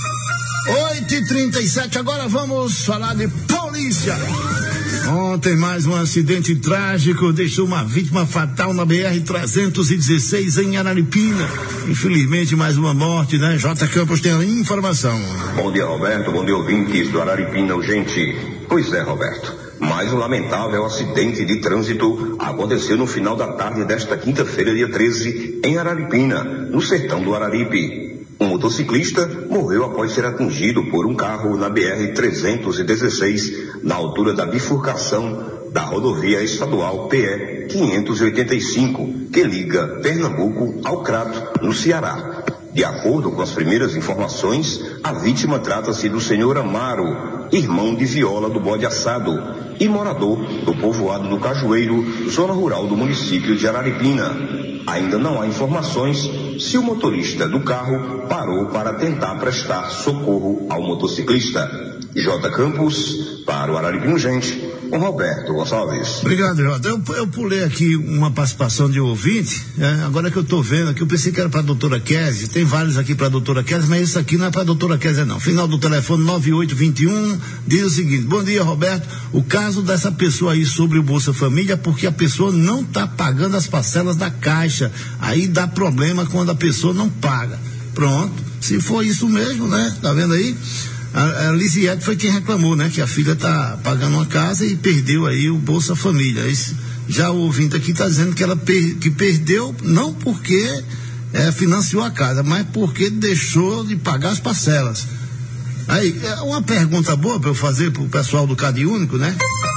8h37, agora vamos falar de polícia. Ontem mais um acidente trágico deixou uma vítima fatal na BR-316 em Araripina. Infelizmente mais uma morte, né? J. Campos tem a informação. Bom dia, Roberto, bom dia, ouvintes do Araripina Urgente. Pois é, Roberto, mais um lamentável acidente de trânsito aconteceu no final da tarde desta quinta-feira, dia 13, em Araripina, no sertão do Araripe. Um motociclista morreu após ser atingido por um carro na BR-316, na altura da bifurcação da rodovia estadual PE 585, que liga Pernambuco ao Crato, no Ceará. De acordo com as primeiras informações, a vítima trata-se do senhor Amaro, irmão de Viola do Bode Assado, e morador do povoado do Cajueiro, zona rural do município de Araripina. Ainda não há informações se o motorista do carro parou para tentar prestar socorro ao motociclista. J. Campos, para o Araripina Urgente, com Roberto Gonçalves. Obrigado, Jota. Eu pulei aqui uma participação de ouvinte, agora que eu estou vendo aqui, eu pensei que era para a doutora Kézia, tem vários aqui para a doutora Kézia, mas esse aqui não é para a doutora Kézia não. Final do telefone 9821 diz o seguinte: bom dia, Roberto, o caso dessa pessoa aí sobre o Bolsa Família é porque a pessoa não está pagando as parcelas da Caixa, aí dá problema quando a pessoa não paga. Pronto, se for isso mesmo, né, tá vendo aí? A Lisiette foi quem reclamou, né? Que a filha tá pagando uma casa e perdeu aí o Bolsa Família. Já o ouvinte aqui tá dizendo que ela que perdeu não porque financiou a casa, mas porque deixou de pagar as parcelas. Aí, uma pergunta boa para eu fazer pro pessoal do Cade Único, né?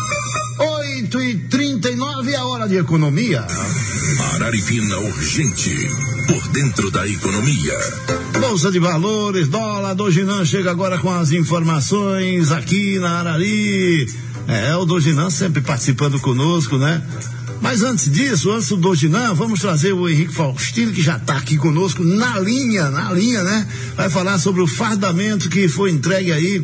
8h39 é a hora de economia. Araripina Urgente, por dentro da economia. Bolsa de Valores, dólar, Doginan chega agora com as informações aqui na Arari. O Doginan sempre participando conosco, né? Mas antes disso, antes do Dojinã, vamos trazer o Henrique Faustino, que já está aqui conosco na linha, né? Vai falar sobre o fardamento que foi entregue aí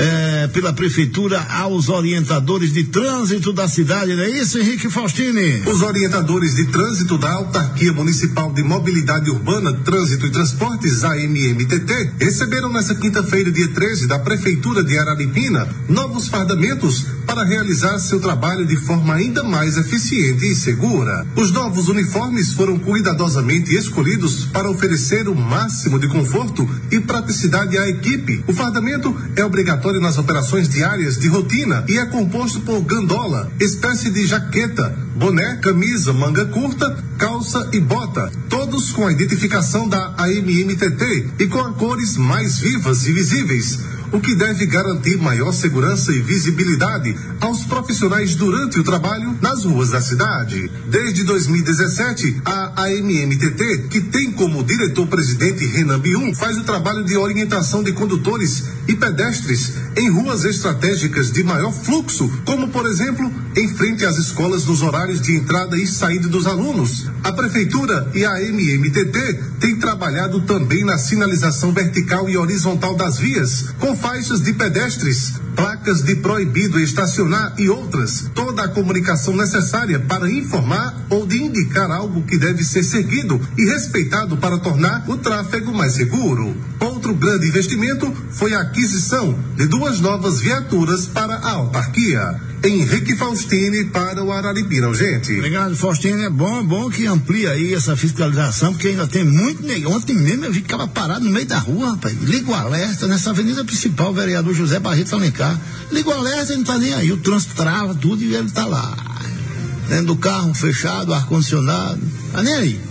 pela prefeitura aos orientadores de trânsito da cidade, não é isso, Henrique Faustini? Os orientadores de trânsito da Autarquia Municipal de Mobilidade Urbana, Trânsito e Transportes, AMMTT, receberam nesta quinta-feira, dia 13, da Prefeitura de Araripina, novos fardamentos para realizar seu trabalho de forma ainda mais eficiente e segura. Os novos uniformes foram cuidadosamente escolhidos para oferecer o máximo de conforto e praticidade à equipe. O fardamento é obrigatório nas operações diárias de rotina e é composto por gandola, espécie de jaqueta, boné, camisa, manga curta, calça e bota, todos com a identificação da AMMTT e com as cores mais vivas e visíveis, o que deve garantir maior segurança e visibilidade aos profissionais durante o trabalho nas ruas da cidade. Desde 2017, a AMMTT, que tem como diretor-presidente Renan Bium, faz o trabalho de orientação de condutores e pedestres em ruas estratégicas de maior fluxo, como, por exemplo, em frente às escolas nos horários de entrada e saída dos alunos. A Prefeitura e a AMMTT têm trabalhado também na sinalização vertical e horizontal das vias, com faixas de pedestres, placas de proibido estacionar e outras, toda a comunicação necessária para informar ou de indicar algo que deve ser seguido e respeitado para tornar o tráfego mais seguro. Outro grande investimento foi a aquisição de 2 novas viaturas para a autarquia. Henrique Faustini para o Araripina, gente. Obrigado, Faustini. É bom que amplia aí essa fiscalização, porque ainda tem muito negócio. Ontem mesmo eu ficava parado no meio da rua, rapaz. Liga o alerta nessa avenida principal, o vereador José Barreto Alencar. Liga o alerta, ele não tá nem aí. O trânsito trava tudo e ele tá lá. Dentro do carro, fechado, ar-condicionado. Tá nem aí.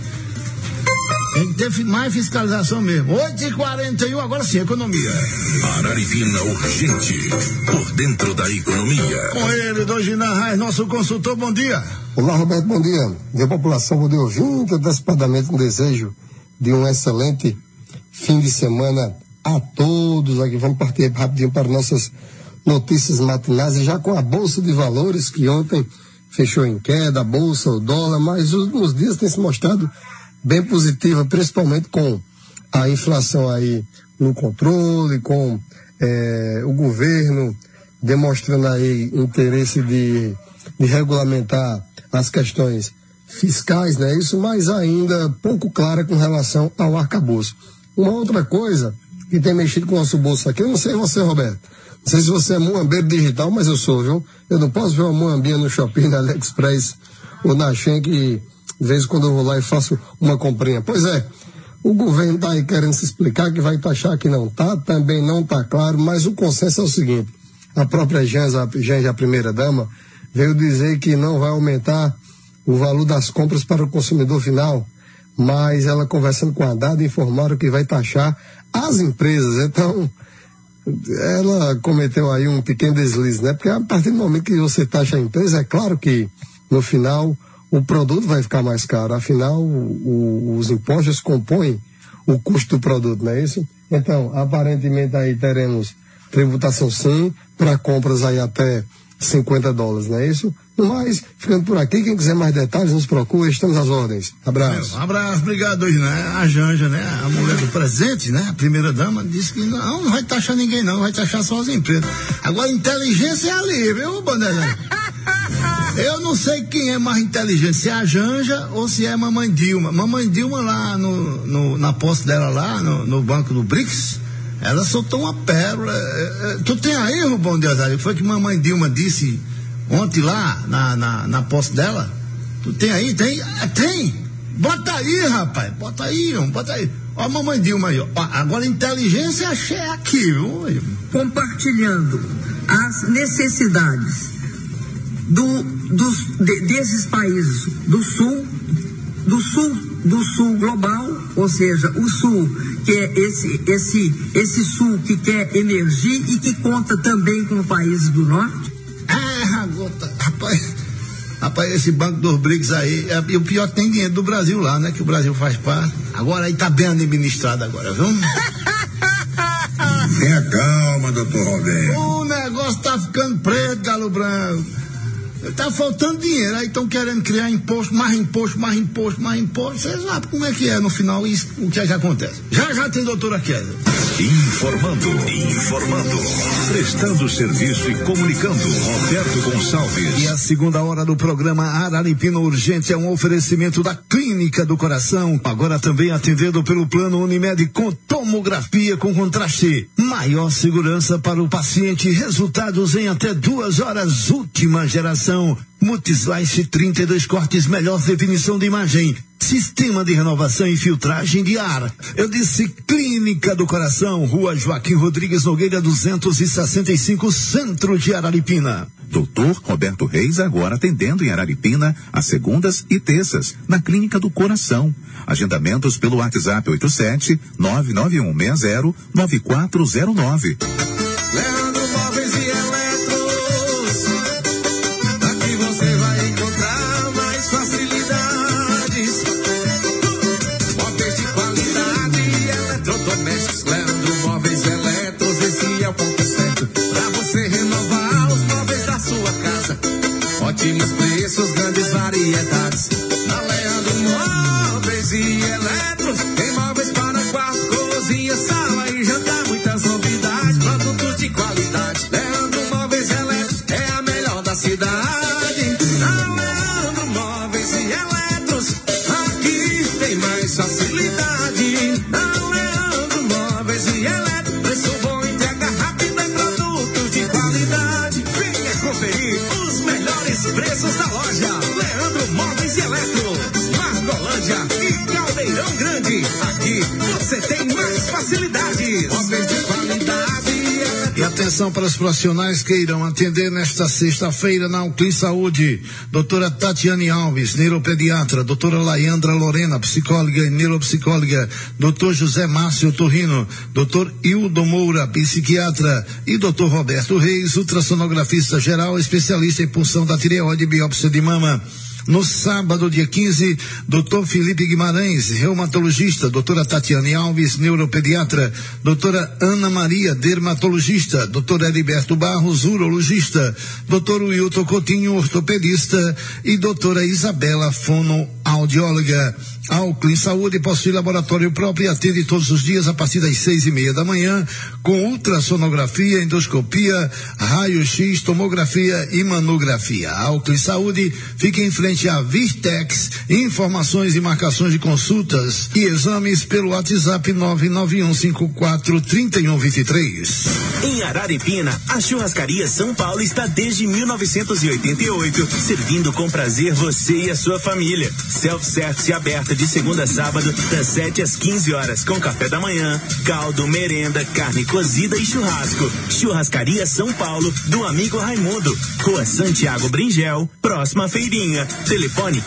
Tem que ter mais fiscalização mesmo. 8h41, agora sim, economia. Araripina Urgente, por dentro da economia. Com ele, Dojinã Reis, nosso consultor, bom dia. Olá, Roberto, bom dia. Minha população, bom dia, ouvinte, antecipadamente um desejo de um excelente fim de semana a todos. Aqui vamos partir rapidinho para nossas notícias matinais, e já com a Bolsa de Valores, que ontem fechou em queda, a Bolsa, o dólar, mas os últimos dias tem se mostrado bem positiva, principalmente com a inflação aí no controle, com o governo demonstrando aí interesse de regulamentar as questões fiscais, né? Isso, mas ainda pouco clara com relação ao arcabouço. Uma outra coisa que tem mexido com o nosso bolso aqui, eu não sei você, Roberto, não sei se você é muambeiro digital, mas eu sou, viu? Eu não posso ver uma muambinha no Shopping, na AliExpress ou na Shein, que de vez em quando eu vou lá e faço uma comprinha. Pois é, o governo está aí querendo se explicar, que vai taxar, que não está, também não está claro, mas o consenso é o seguinte: a própria Janja, a primeira-dama, veio dizer que não vai aumentar o valor das compras para o consumidor final, mas ela, conversando com a Haddad, informaram que vai taxar as empresas. Então, ela cometeu aí um pequeno deslize, né? Porque a partir do momento que você taxa a empresa, é claro que no final o produto vai ficar mais caro, afinal os impostos compõem o custo do produto, não é isso? Então, aparentemente aí teremos tributação sim, para compras aí até $50, não é isso? Mas, ficando por aqui, quem quiser mais detalhes, nos procura, estamos às ordens. Abraço. Abraço, obrigado, né? A Janja, né? A mulher do presente, né? A primeira dama disse que não vai taxar ninguém não, vai taxar só as empresas. Agora, inteligência é ali, viu, Bandeirante? Eu não sei quem é mais inteligente, se é a Janja ou se é a Mamãe Dilma. Mamãe Dilma lá na posse dela lá, no banco do BRICS, ela soltou uma pérola. Tu tem aí, Rubão de Azario, foi que Mamãe Dilma disse ontem lá na posse dela? Tu tem aí? Tem? Bota aí, rapaz, bota aí. Ó a Mamãe Dilma aí, ó. Agora inteligência achei aqui, viu? Compartilhando as necessidades desses países do sul global, ou seja, o sul, que é esse sul que quer emergir e que conta também com os países do norte. Rapaz, esse banco dos BRICS aí, e o pior que tem dinheiro do Brasil lá, né? Que o Brasil faz parte. Agora aí tá bem administrado agora, viu? Tenha calma, doutor Roberto. O negócio tá ficando preto, galo branco. Tá faltando dinheiro, aí estão querendo criar imposto, mais imposto. Vocês sabem como é que é no final isso, o que é que acontece. Já tem doutora Kézia. Informando, prestando serviço e comunicando, Roberto Gonçalves. E a segunda hora do programa Araripina Urgente é um oferecimento da Clínica do Coração, agora também atendendo pelo plano Unimed com tomografia com contraste, maior segurança para o paciente, resultados em até 2 horas, última geração. Multislice 32 cortes, melhor definição de imagem, sistema de renovação e filtragem de ar. Eu disse Clínica do Coração, Rua Joaquim Rodrigues Nogueira 265, Centro de Araripina. Dr. Roberto Reis agora atendendo em Araripina às segundas e terças na Clínica do Coração. Agendamentos pelo WhatsApp 87-99160-9409. Leandro Móveis e Eletros, aqui você vai encontrar mais facilidades. Móveis de qualidade, eletrodomésticos. Leandro Móveis e Eletros, esse é o ponto certo pra você renovar os móveis da sua casa. Ótimos preços, grandes variedades. Na Leandro Móveis e Eletros, tem móveis para quarto, cozinha, sala e jantar, muitas novidades, produtos de qualidade. Leandro Móveis e Eletros é a melhor da cidade. Na Leandro Móveis e Eletros, aqui tem mais facilidade. Na Leandro Móveis e Eletros, preço bom, entrega rápida e produtos de qualidade. Venha conferir os melhores preços da loja. Leandro Móveis e Eletros, Marcolândia e Caldeirão Grande. Aqui você tem mais facilidades. Móveis de qualidade. E atenção para os profissionais que irão atender nesta sexta-feira na Uclin Saúde. Doutora Tatiane Alves, neuropediatra. Doutora Laiandra Lorena, psicóloga e neuropsicóloga. Doutor José Márcio Torrino. Doutor Hildo Moura, psiquiatra. E doutor Roberto Reis, ultrassonografista geral, especialista em punção da tireoide e biópsia de mama. No sábado, dia 15, doutor Felipe Guimarães, reumatologista, doutora Tatiane Alves, neuropediatra, doutora Ana Maria, dermatologista, doutor Heriberto Barros, urologista, doutor Wilton Coutinho, ortopedista e doutora Isabela, fonoaudióloga. A Uclin Saúde possui laboratório próprio e atende todos os dias a partir das 6:30 da manhã, com ultrassonografia, endoscopia, raio-x, tomografia e mamografia. A Uclin Saúde fica em frente à Virtex. Informações e marcações de consultas e exames pelo WhatsApp 991543123. Em Araripina, a Churrascaria São Paulo está desde 1988, servindo com prazer você e a sua família. Self-service aberta de segunda a sábado, das 7 às 15 horas, com café da manhã, caldo, merenda, carne cozida e churrasco. Churrascaria São Paulo, do amigo Raimundo, Rua Santiago Bringel, próxima à feirinha. Telefone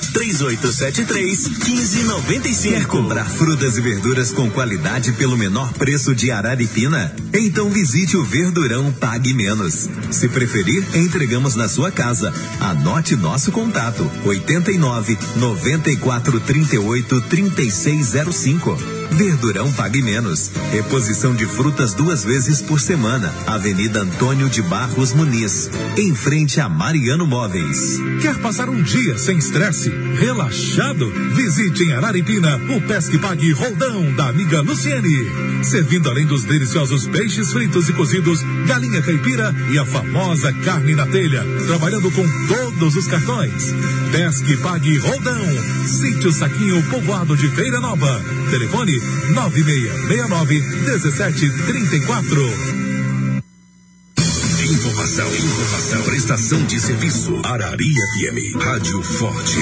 3873-1595. Quer comprar frutas e verduras com qualidade pelo menor preço de Araripina? Então visite o Verdurão Pague Menos. Se preferir, entregamos na sua casa. Anote nosso contato: 89-9438-3605. Verdurão Pague Menos. Reposição de frutas 2 vezes por semana. Avenida Antônio de Barros Muniz, em frente a Mariano Móveis. Quer passar um dia sem estresse, relaxado? Visite em Araripina o Pesque Pague Roldão da amiga Luciene. Servindo além dos deliciosos peixes fritos e cozidos, galinha caipira e a famosa carne na telha. Trabalhando com todos os cartões. Pesque Pague Roldão. Sítio Saquinho, Povoado de Feira Nova. Telefone 9669-1734. Informação, prestação de serviço. Arari FM, Rádio Forte.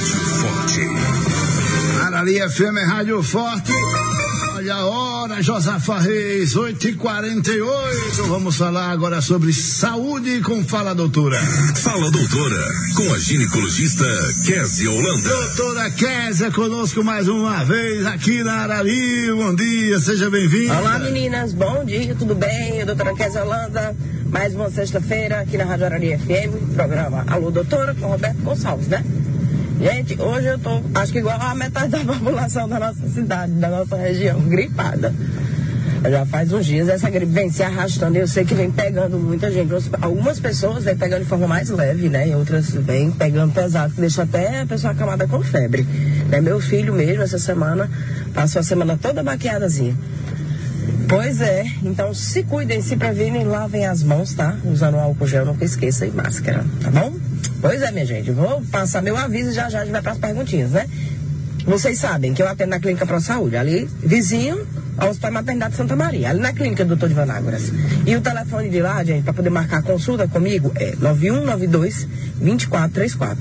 Arari FM, Rádio Forte. Olha a hora, Josafa Reis, 8h48. Vamos falar agora sobre saúde com Fala Doutora. Fala Doutora, com a ginecologista Kézia Holanda. Doutora Kézia conosco mais uma vez aqui na Arari. Bom dia, seja bem-vinda. Olá meninas, bom dia, tudo bem? Doutora Kézia Holanda, mais uma sexta-feira aqui na Rádio Arari FM, programa Alô Doutora com Roberto Gonçalves, né? Gente, hoje eu tô, acho que igual a metade da população da nossa cidade, da nossa região, gripada. Já faz uns dias essa gripe vem se arrastando e eu sei que vem pegando muita gente. Algumas pessoas vem pegando de forma mais leve, né? E outras vem pegando pesado, que deixa até a pessoa acamada com febre. Né? Meu filho mesmo, essa semana, passou a semana toda baqueadazinha. Pois é, então se cuidem, se previnem, lavem as mãos, tá? Usando álcool gel, nunca esqueça, e máscara, tá bom? Pois é, minha gente, vou passar meu aviso e já a gente vai para as perguntinhas, né? Vocês sabem que eu atendo na Clínica Pro Saúde, ali vizinho ao Hospital Maternidade Santa Maria, ali na Clínica do Dr. de Vanágoras. E o telefone de lá, gente, para poder marcar consulta comigo é 9192-2434.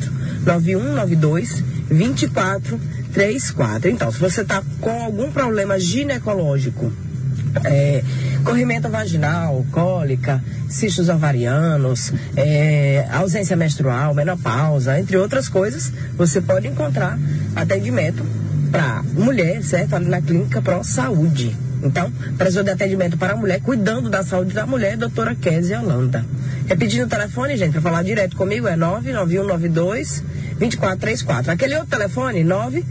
9192-2434. Então, se você tá com algum problema ginecológico, corrimento vaginal, cólica, cistos ovarianos, ausência menstrual, menopausa, entre outras coisas, você pode encontrar atendimento para mulher, certo? Ali na Clínica Pro Saúde. Então, precisou de atendimento para a mulher, cuidando da saúde da mulher, doutora Kézia Holanda. Repetindo o telefone, gente, para falar direto comigo, é 99192-2434. Aquele outro telefone, 90...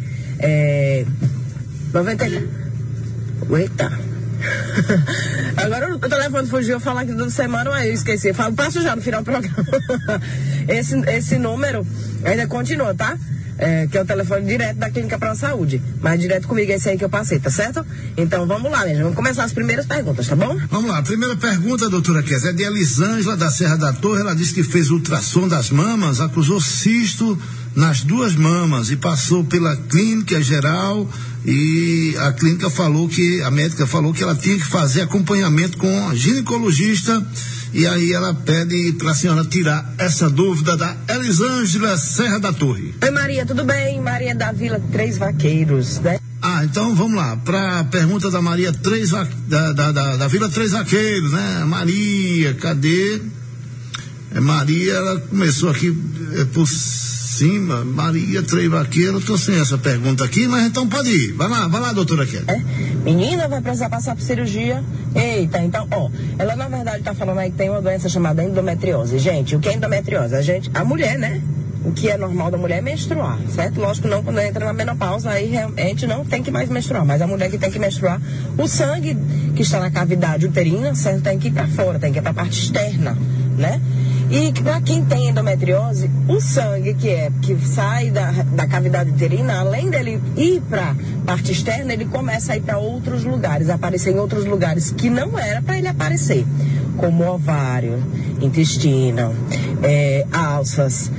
Eita... Agora o telefone fugiu, eu falar aqui toda semana, mas eu esqueci. Falo, passo já no final do programa. Esse número ainda continua, tá? Que é o telefone direto da Clínica Pro Saúde. Mas direto comigo é esse aí que eu passei, tá certo? Então vamos lá, gente. Vamos começar as primeiras perguntas, tá bom? Vamos lá, a primeira pergunta, doutora Kézia, é de Elisângela da Serra da Torre. Ela disse que fez ultrassom das mamas, acusou cisto nas duas mamas e passou pela clínica geral, e a clínica falou que, a médica falou que ela tinha que fazer acompanhamento com a ginecologista, e aí ela pede para a senhora tirar essa dúvida da Elisângela Serra da Torre. Oi, Maria, tudo bem? Maria da Vila Três Vaqueiros, né? Então vamos lá, para a pergunta da Maria da Vila Três Vaqueiros, né? Maria, cadê? Maria, ela começou aqui por cima, Maria Três Vaqueiros, eu tô sem essa pergunta aqui, mas então pode ir. Vai lá, doutora Kelly. Menina, vai precisar passar por cirurgia. Eita, então, ela na verdade tá falando aí que tem uma doença chamada endometriose. Gente, o que é endometriose? A mulher, né? O que é normal da mulher é menstruar, certo? Lógico que não, quando entra na menopausa, aí realmente não tem que mais menstruar, mas a mulher que tem que menstruar, o sangue que está na cavidade uterina, certo? Tem que ir para fora, tem que ir para a parte externa, né? E para quem tem endometriose, o sangue que sai da cavidade uterina, além dele ir para a parte externa, ele começa a ir para outros lugares, aparecer em outros lugares que não era para ele aparecer, como ovário, intestino, alças,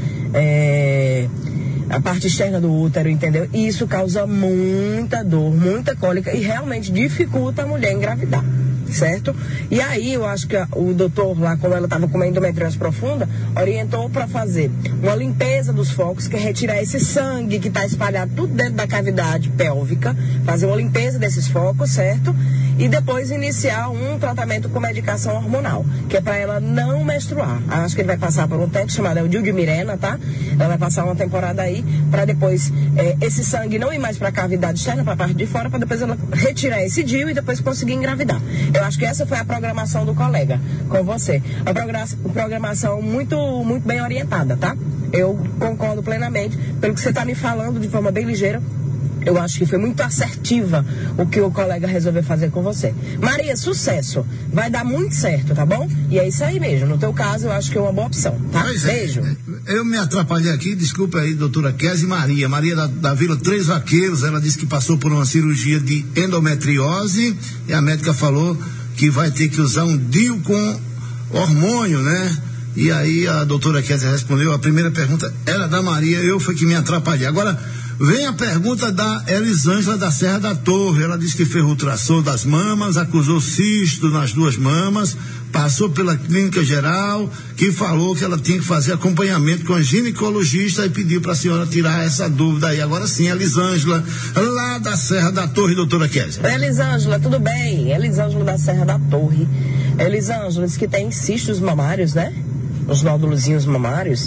a parte externa do útero, entendeu? E isso causa muita dor, muita cólica e realmente dificulta a mulher engravidar. Certo? E aí eu acho que o doutor lá, quando ela estava com uma endometriose profunda, orientou para fazer uma limpeza dos focos, que é retirar esse sangue que está espalhado tudo dentro da cavidade pélvica, fazer uma limpeza desses focos, certo? E depois iniciar um tratamento com medicação hormonal, que é para ela não menstruar. Acho que ele vai passar por um tempo chamado Dildilmirena, tá? Ela vai passar uma temporada aí para depois esse sangue não ir mais para a cavidade externa, para a parte de fora, para depois ela retirar esse DIU e depois conseguir engravidar. Eu acho que essa foi a programação do colega com você. A programação muito, muito bem orientada, tá? Eu concordo plenamente. Pelo que você está me falando de forma bem ligeira, eu acho que foi muito assertiva o que o colega resolveu fazer com você. Maria, sucesso. Vai dar muito certo, tá bom? E é isso aí mesmo. No teu caso, eu acho que é uma boa opção, tá? Beijo. Eu me atrapalhei aqui, desculpa aí, doutora Kézia. Maria da Vila Três Vaqueiros, ela disse que passou por uma cirurgia de endometriose e a médica falou que vai ter que usar um DIU com hormônio, né? E aí a doutora Kézia respondeu, a primeira pergunta era da Maria, eu foi que me atrapalhei. Agora, vem a pergunta da Elisângela da Serra da Torre. Ela disse que fez ultrassom das mamas, acusou cisto nas duas mamas, passou pela clínica geral, que falou que ela tinha que fazer acompanhamento com a ginecologista e pediu para a senhora tirar essa dúvida aí. Agora sim, Elisângela, lá da Serra da Torre, doutora Kézia. Elisângela, tudo bem? Elisângela da Serra da Torre. Elisângela disse que tem cistos mamários, né? Os nódulozinhos mamários.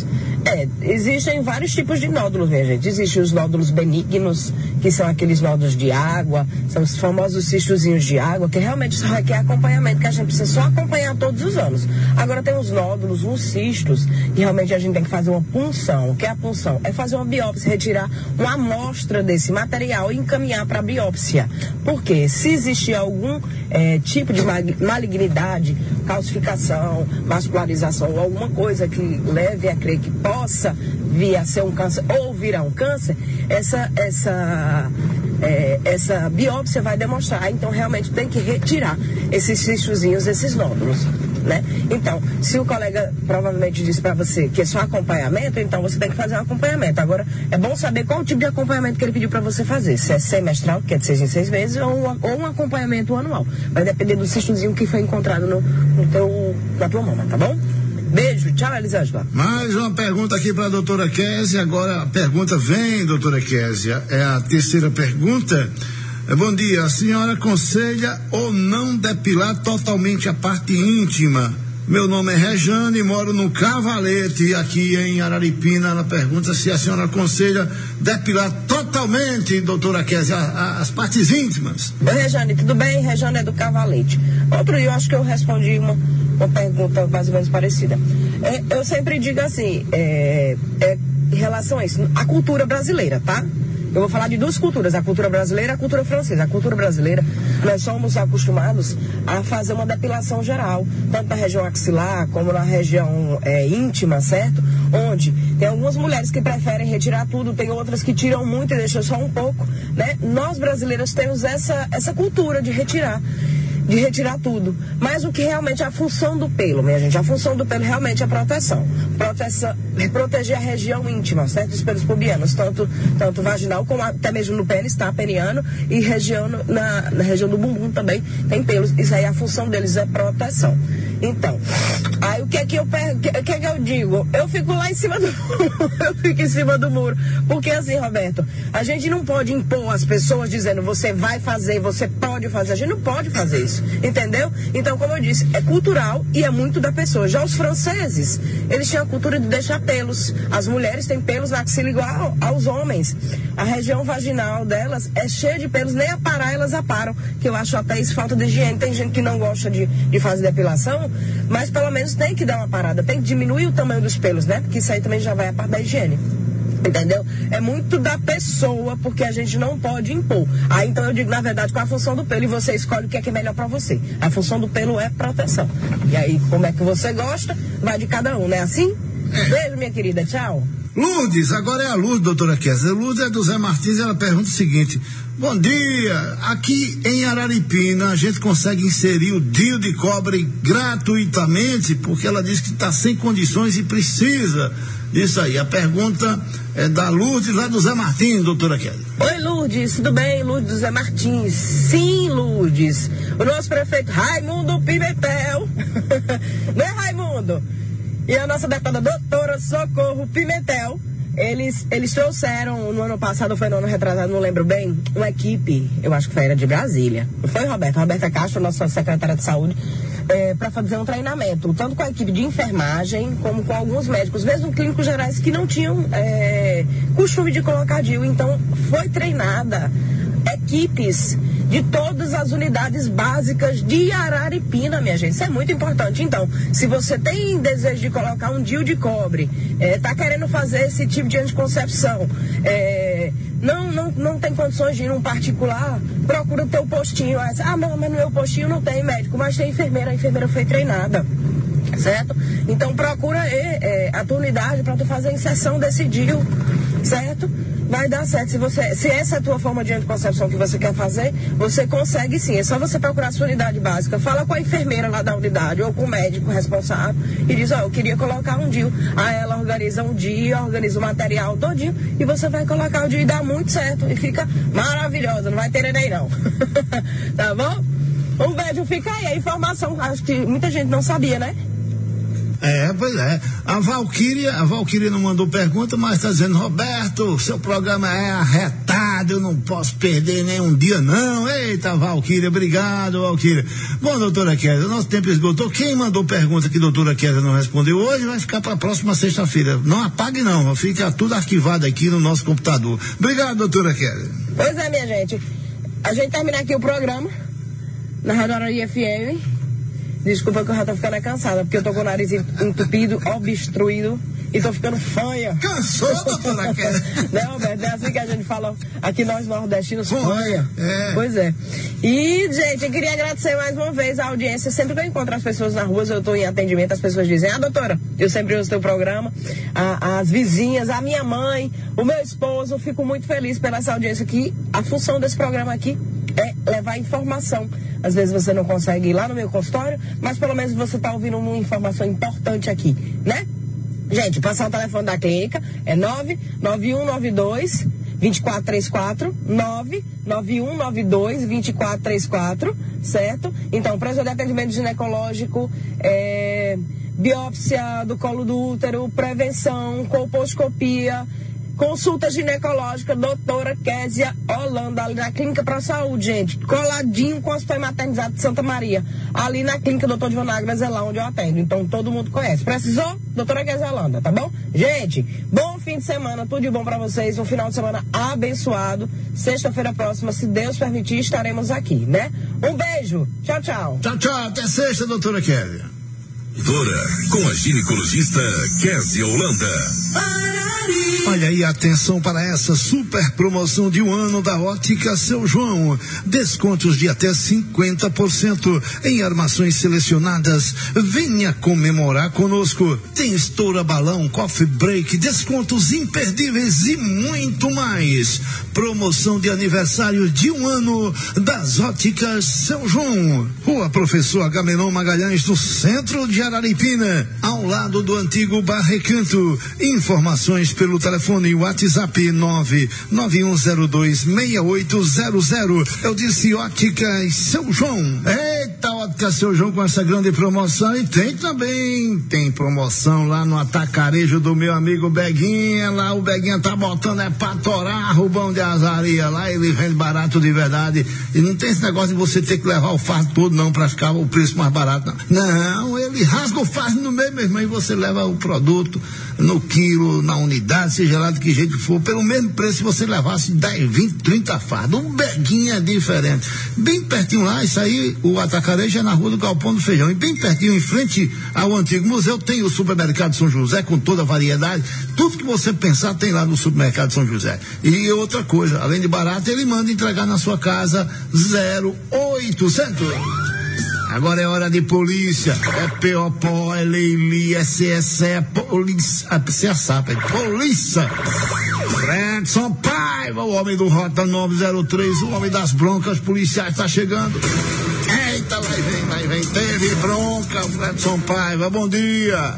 Existem vários tipos de nódulos, minha gente. Existem os nódulos benignos, que são aqueles nódulos de água, são os famosos cistozinhos de água, que realmente só requer acompanhamento, que a gente precisa só acompanhar todos os anos. Agora tem os nódulos, os cistos, que realmente a gente tem que fazer uma punção. O que é a punção? É fazer uma biópsia, retirar uma amostra desse material e encaminhar para a biópsia. Porque se existir algum tipo de malignidade, calcificação, vascularização, ou alguma coisa que leve a crer que possa vir a ser um câncer ou virar um câncer, essa biópsia vai demonstrar. Então realmente tem que retirar esses cistozinhos, esses nódulos, né? Então, se o colega provavelmente disse para você que é só acompanhamento, então você tem que fazer um acompanhamento. Agora, é bom saber qual o tipo de acompanhamento que ele pediu para você fazer. Se é semestral, que é de 6 em 6 meses, ou um acompanhamento anual. Vai depender do cistozinho que foi encontrado na tua mama, tá bom? Beijo, tchau, Elisângela. Mais uma pergunta aqui para a doutora Késia. Agora a pergunta vem, doutora Késia. É a terceira pergunta. Bom dia, a senhora aconselha ou não depilar totalmente a parte íntima? Meu nome é Rejane, moro no Cavalete, aqui em Araripina. Ela pergunta se a senhora aconselha depilar totalmente, doutora Késia, as partes íntimas. Oi, Rejane, tudo bem? Rejane é do Cavalete. Outro dia eu acho que eu respondi uma pergunta mais ou menos parecida. Eu sempre digo assim, em relação a isso, a cultura brasileira, tá? Eu vou falar de duas culturas, a cultura brasileira e a cultura francesa. A cultura brasileira, nós somos acostumados a fazer uma depilação geral, tanto na região axilar como na região íntima, certo? Onde tem algumas mulheres que preferem retirar tudo, tem outras que tiram muito e deixam só um pouco, né? Nós brasileiros temos essa cultura de retirar tudo. Mas o que realmente é a função do pelo, minha gente? A função do pelo realmente é proteção. Proteger a região íntima, certo? Os pelos pubianos, tanto vaginal como até mesmo no pênis, tá? Peniano, e na região do bumbum também tem pelos. Isso aí, a função deles é proteção. Então, aí o que é que eu digo? Eu fico lá em cima do muro. Eu fico em cima do muro. Porque assim, Roberto, a gente não pode impor as pessoas dizendo você vai fazer, você pode fazer. A gente não pode fazer isso, entendeu? Então, como eu disse, é cultural e é muito da pessoa. Já os franceses, eles tinham a cultura de deixar pelos. As mulheres têm pelos na axila igual aos homens. A região vaginal delas é cheia de pelos, nem aparar elas aparam, que eu acho até isso falta de higiene. Tem gente que não gosta de fazer depilação, mas pelo menos tem que dar uma parada, tem que diminuir o tamanho dos pelos, né? Porque isso aí também já vai a parte da higiene. Entendeu? É muito da pessoa, porque a gente não pode impor. Aí então eu digo, na verdade, qual é a função do pelo e você escolhe o que é melhor pra você. A função do pelo é proteção. E aí, como é que você gosta, vai de cada um, não é assim? Beijo, minha querida, tchau. Lourdes, agora é a Lourdes, doutora Kézia. Lourdes é do Zé Martins, ela pergunta o seguinte: bom dia, aqui em Araripina a gente consegue inserir o DIU de cobre gratuitamente, porque ela diz que está sem condições e precisa disso aí. A pergunta é da Lourdes, lá do Zé Martins, doutora Kézia. Oi, Lourdes, tudo bem? Lourdes do Zé Martins. Sim, Lourdes. O nosso prefeito Raimundo Pimentel, né, Raimundo? E a nossa deputada doutora Socorro Pimentel, eles trouxeram no ano passado, foi no ano retrasado, não lembro bem, uma equipe, eu acho que era de Brasília. Não foi, Roberta Castro, nossa secretária de saúde, para fazer um treinamento, tanto com a equipe de enfermagem, como com alguns médicos, mesmo clínicos gerais que não tinham costume de colocar DIU. Então, foi treinada equipes de todas as unidades básicas de Araripina, minha gente. Isso é muito importante. Então, se você tem desejo de colocar um DIU de cobre, tá querendo fazer esse tipo de anticoncepção, não tem condições de ir num particular, procura o teu postinho. Mas no meu postinho não tem médico, mas tem enfermeira. A enfermeira foi treinada, certo? Então procura a tua unidade para tu fazer a inserção desse DIU, certo? Vai dar certo. Se essa é a tua forma de anticoncepção que você quer fazer, você consegue sim. É só você procurar a sua unidade básica, fala com a enfermeira lá da unidade ou com o médico responsável e diz, eu queria colocar um DIU. Aí ela organiza um DIU, organiza o material todinho e você vai colocar o DIU e dá muito certo e fica maravilhosa, não vai ter neném não. Tá bom? Um beijo, fica aí a informação, acho que muita gente não sabia, né? Pois é. A Valquíria não mandou pergunta, mas está dizendo, Roberto, seu programa é arretado, eu não posso perder nem um dia não. Eita, Valquíria, obrigado, Valquíria. Bom, doutora Kézia, nosso tempo esgotou. Quem mandou pergunta que a doutora Kézia não respondeu hoje vai ficar para a próxima sexta-feira. Não apague não, fica tudo arquivado aqui no nosso computador. Obrigado, doutora Kézia. Pois é, minha gente. A gente termina aqui o programa na Rádio Araria FM. Desculpa que eu já tô ficando cansada, porque eu tô com o nariz entupido, obstruído e tô ficando fanha. Cansou, doutora Kézia? Não, Roberto, é assim que a gente fala aqui nós nordestinos, fanha. Pois é. E, gente, eu queria agradecer mais uma vez a audiência. Sempre que eu encontro as pessoas na rua, eu tô em atendimento, as pessoas dizem, doutora, eu sempre uso teu programa, as vizinhas, a minha mãe, o meu esposo, fico muito feliz pela essa audiência aqui. A função desse programa aqui é levar informação. Às vezes você não consegue ir lá no meu consultório, mas pelo menos você está ouvindo uma informação importante aqui, né? Gente, passar o telefone da clínica é 99192-2434, 99192-2434, certo? Então, preço de atendimento ginecológico, biópsia do colo do útero, prevenção, colposcopia, consulta ginecológica, doutora Kézia Holanda, ali na Clínica Pra Saúde, gente, coladinho com o Hospital Maternizado de Santa Maria, ali na Clínica Doutor de Vanagras, é lá onde eu atendo, então todo mundo conhece. Precisou? Doutora Kézia Holanda, tá bom? Gente, bom fim de semana, tudo de bom pra vocês, um final de semana abençoado. Sexta-feira próxima, se Deus permitir, estaremos aqui, né? Um beijo, tchau, tchau. Tchau, tchau, até sexta, doutora Kézia. Doutora, com a ginecologista Kézia Holanda. Olha aí, atenção para essa super promoção de 1 ano da Ótica Seu João. Descontos de até 50% em armações selecionadas. Venha comemorar conosco. Tem estoura balão, coffee break, descontos imperdíveis e muito mais. Promoção de aniversário de 1 ano das Óticas Seu João. Rua Professor Agamenon Magalhães, no centro de Araripina, ao lado do antigo Bar Recanto. Informações pelo telefone WhatsApp 991026800. Eu disse Óticas Seu João. Eita, Óticas Seu João com essa grande promoção. E tem promoção lá no atacarejo do meu amigo Beguinha. Lá o Beguinha tá botando pra torar Rubão de Azaria. Lá ele vende barato de verdade. E não tem esse negócio de você ter que levar o fardo todo não pra ficar o preço mais barato. Não, ele rasga o fardo no meio mesmo e você leva o produto no quilo, na unidade, seja lá de que jeito for, pelo mesmo preço se você levasse 10, 20, 30 fardos. Um Beguinha é diferente. Bem pertinho lá, isso aí, o atacarejo é na Rua do Galpão do Feijão. E bem pertinho, em frente ao antigo museu, tem o supermercado São José, com toda a variedade. Tudo que você pensar tem lá no supermercado São José. E outra coisa, além de barato, ele manda entregar na sua casa 0800. Agora é hora de polícia. É P.O.P.O., é Leili, é CSE, é polícia. É polícia. Fredson Paiva, o homem do Rota 903, o homem das broncas policiais tá chegando. Eita, vai vem. Teve bronca, Fredson Paiva, bom dia.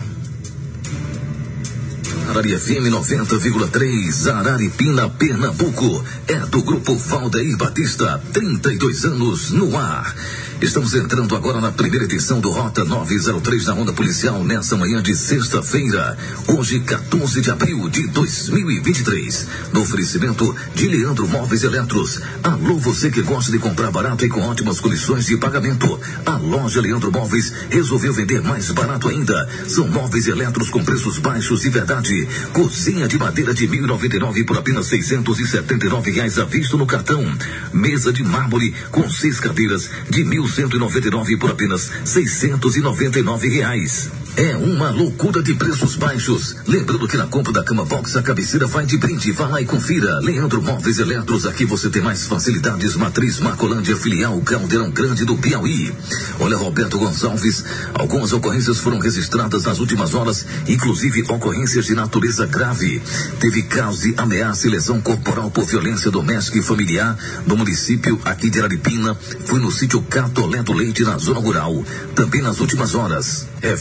Araria FM 90,3, Araripina, Pernambuco. É do Grupo Valdeir Batista, 32 anos no ar. Estamos entrando agora na primeira edição do Rota 903 na Onda Policial nessa manhã de sexta-feira, hoje 14 de abril de 2023. No oferecimento de Leandro Móveis Eletros. Alô, você que gosta de comprar barato e com ótimas condições de pagamento. A loja Leandro Móveis resolveu vender mais barato ainda. São móveis eletros com preços baixos de verdade. Cozinha de madeira de R$1.099 por apenas R$679 à vista no cartão. Mesa de mármore com 6 cadeiras de R$1.199 por apenas R$699. É uma loucura de preços baixos. Lembrando que na compra da cama box a cabeceira vai de brinde. Vá lá e confira. Leandro Móveis Eletros, aqui você tem mais facilidades. Matriz Marcolândia, filial Caldeirão Grande do Piauí. Olha, Roberto Gonçalves, algumas ocorrências foram registradas nas últimas horas, inclusive ocorrências de natureza grave. Teve casos de ameaça e lesão corporal por violência doméstica e familiar no município aqui de Araripina. Foi no sítio Catolé do Leite, na zona rural. Também nas últimas horas, vistas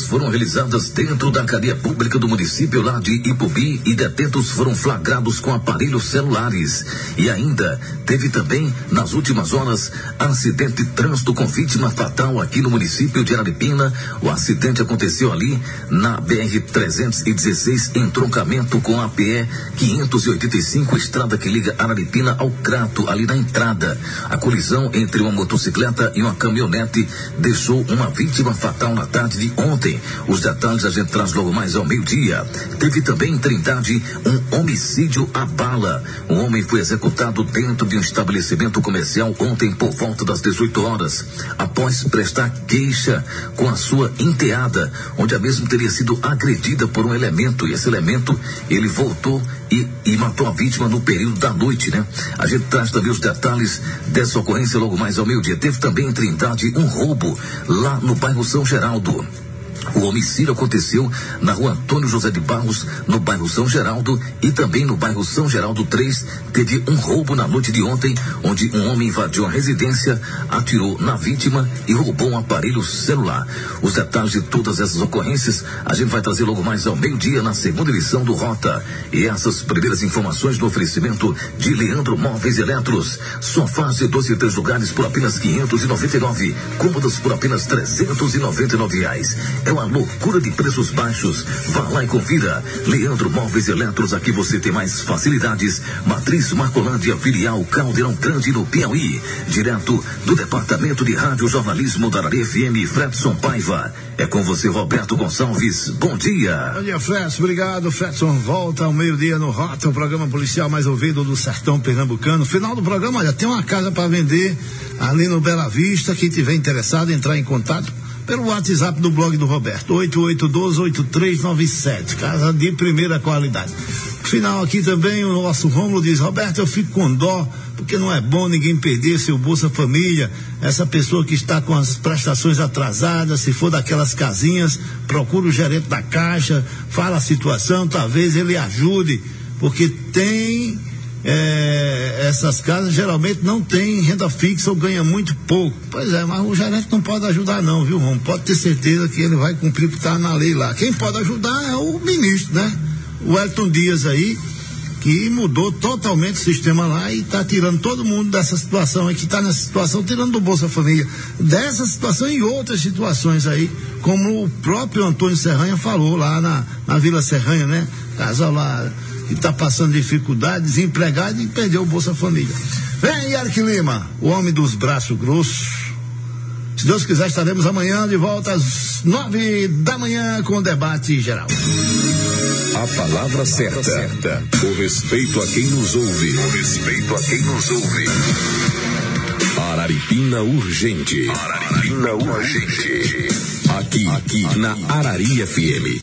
buscas foram realizadas dentro da cadeia pública do município lá de Ipubi e detentos foram flagrados com aparelhos celulares. E ainda teve também, nas últimas horas, acidente de trânsito com vítima fatal aqui no município de Araripina. O acidente aconteceu ali na BR-316, entroncamento com a PE 585, estrada que liga Araripina ao Crato, ali na entrada. A colisão entre uma motocicleta e uma caminhonete deixou uma vítima fatal na tarde de ontem. Os detalhes a gente traz logo mais ao meio-dia. Teve também em Trindade um homicídio à bala. Um homem foi executado dentro de um estabelecimento comercial ontem por volta das 18 horas, após prestar queixa com a sua enteada, onde a mesma teria sido agredida por um elemento, e esse elemento, ele voltou e matou a vítima no período da noite, né? A gente traz também os detalhes dessa ocorrência logo mais ao meio-dia. Teve também em Trindade um roubo lá no bairro São Geraldo. O homicídio aconteceu na rua Antônio José de Barros, no bairro São Geraldo, e também no bairro São Geraldo 3, teve um roubo na noite de ontem, onde um homem invadiu a residência, atirou na vítima e roubou um aparelho celular. Os detalhes de todas essas ocorrências a gente vai trazer logo mais ao meio-dia na segunda edição do Rota. E essas primeiras informações no oferecimento de Leandro Móveis e Eletros. Sofás de 12 e 3 lugares por apenas R$599, cômodos por apenas R$399. É uma loucura de preços baixos. Vá lá e confira. Leandro Móveis e Eletros, aqui você tem mais facilidades. Matriz Marcolândia, filial Caldeirão Grande, no Piauí. Direto do Departamento de Rádio Jornalismo da Arari FM, Fredson Paiva. É com você, Roberto Gonçalves. Bom dia. Bom dia, Fredson. Obrigado. Fredson volta ao meio-dia no Rota, o programa policial mais ouvido do sertão pernambucano. Final do programa, olha, tem uma casa para vender ali no Bela Vista. Quem tiver interessado, entrar em contato pelo WhatsApp do blog do Roberto, 8812-8397, casa de primeira qualidade. Final aqui também, o nosso Rômulo diz: Roberto, eu fico com dó, porque não é bom ninguém perder seu Bolsa Família. Essa pessoa que está com as prestações atrasadas, se for daquelas casinhas, procura o gerente da Caixa, fala a situação, talvez ele ajude, porque tem... essas casas geralmente não tem renda fixa ou ganha muito pouco. Pois é, mas o gerente não pode ajudar não, viu, Rom? Pode ter certeza que ele vai cumprir o que está na lei lá. Quem pode ajudar é o ministro, né? O Elton Dias aí, que mudou totalmente o sistema lá e está tirando todo mundo dessa situação aí, que está nessa situação, tirando do Bolsa Família, dessa situação e outras situações aí, como o próprio Antônio Serranha falou lá na Vila Serranha, né? Casal lá que está passando dificuldade, desempregado e perdeu o Bolsa Família. Vem, Eric Lima, o homem dos braços grossos. Se Deus quiser, estaremos amanhã de volta às 9 da manhã com o debate geral. A palavra certa. O respeito a quem nos ouve. O respeito a quem nos ouve. Araripina Urgente. Araripina Urgente. Aqui na Arari FM.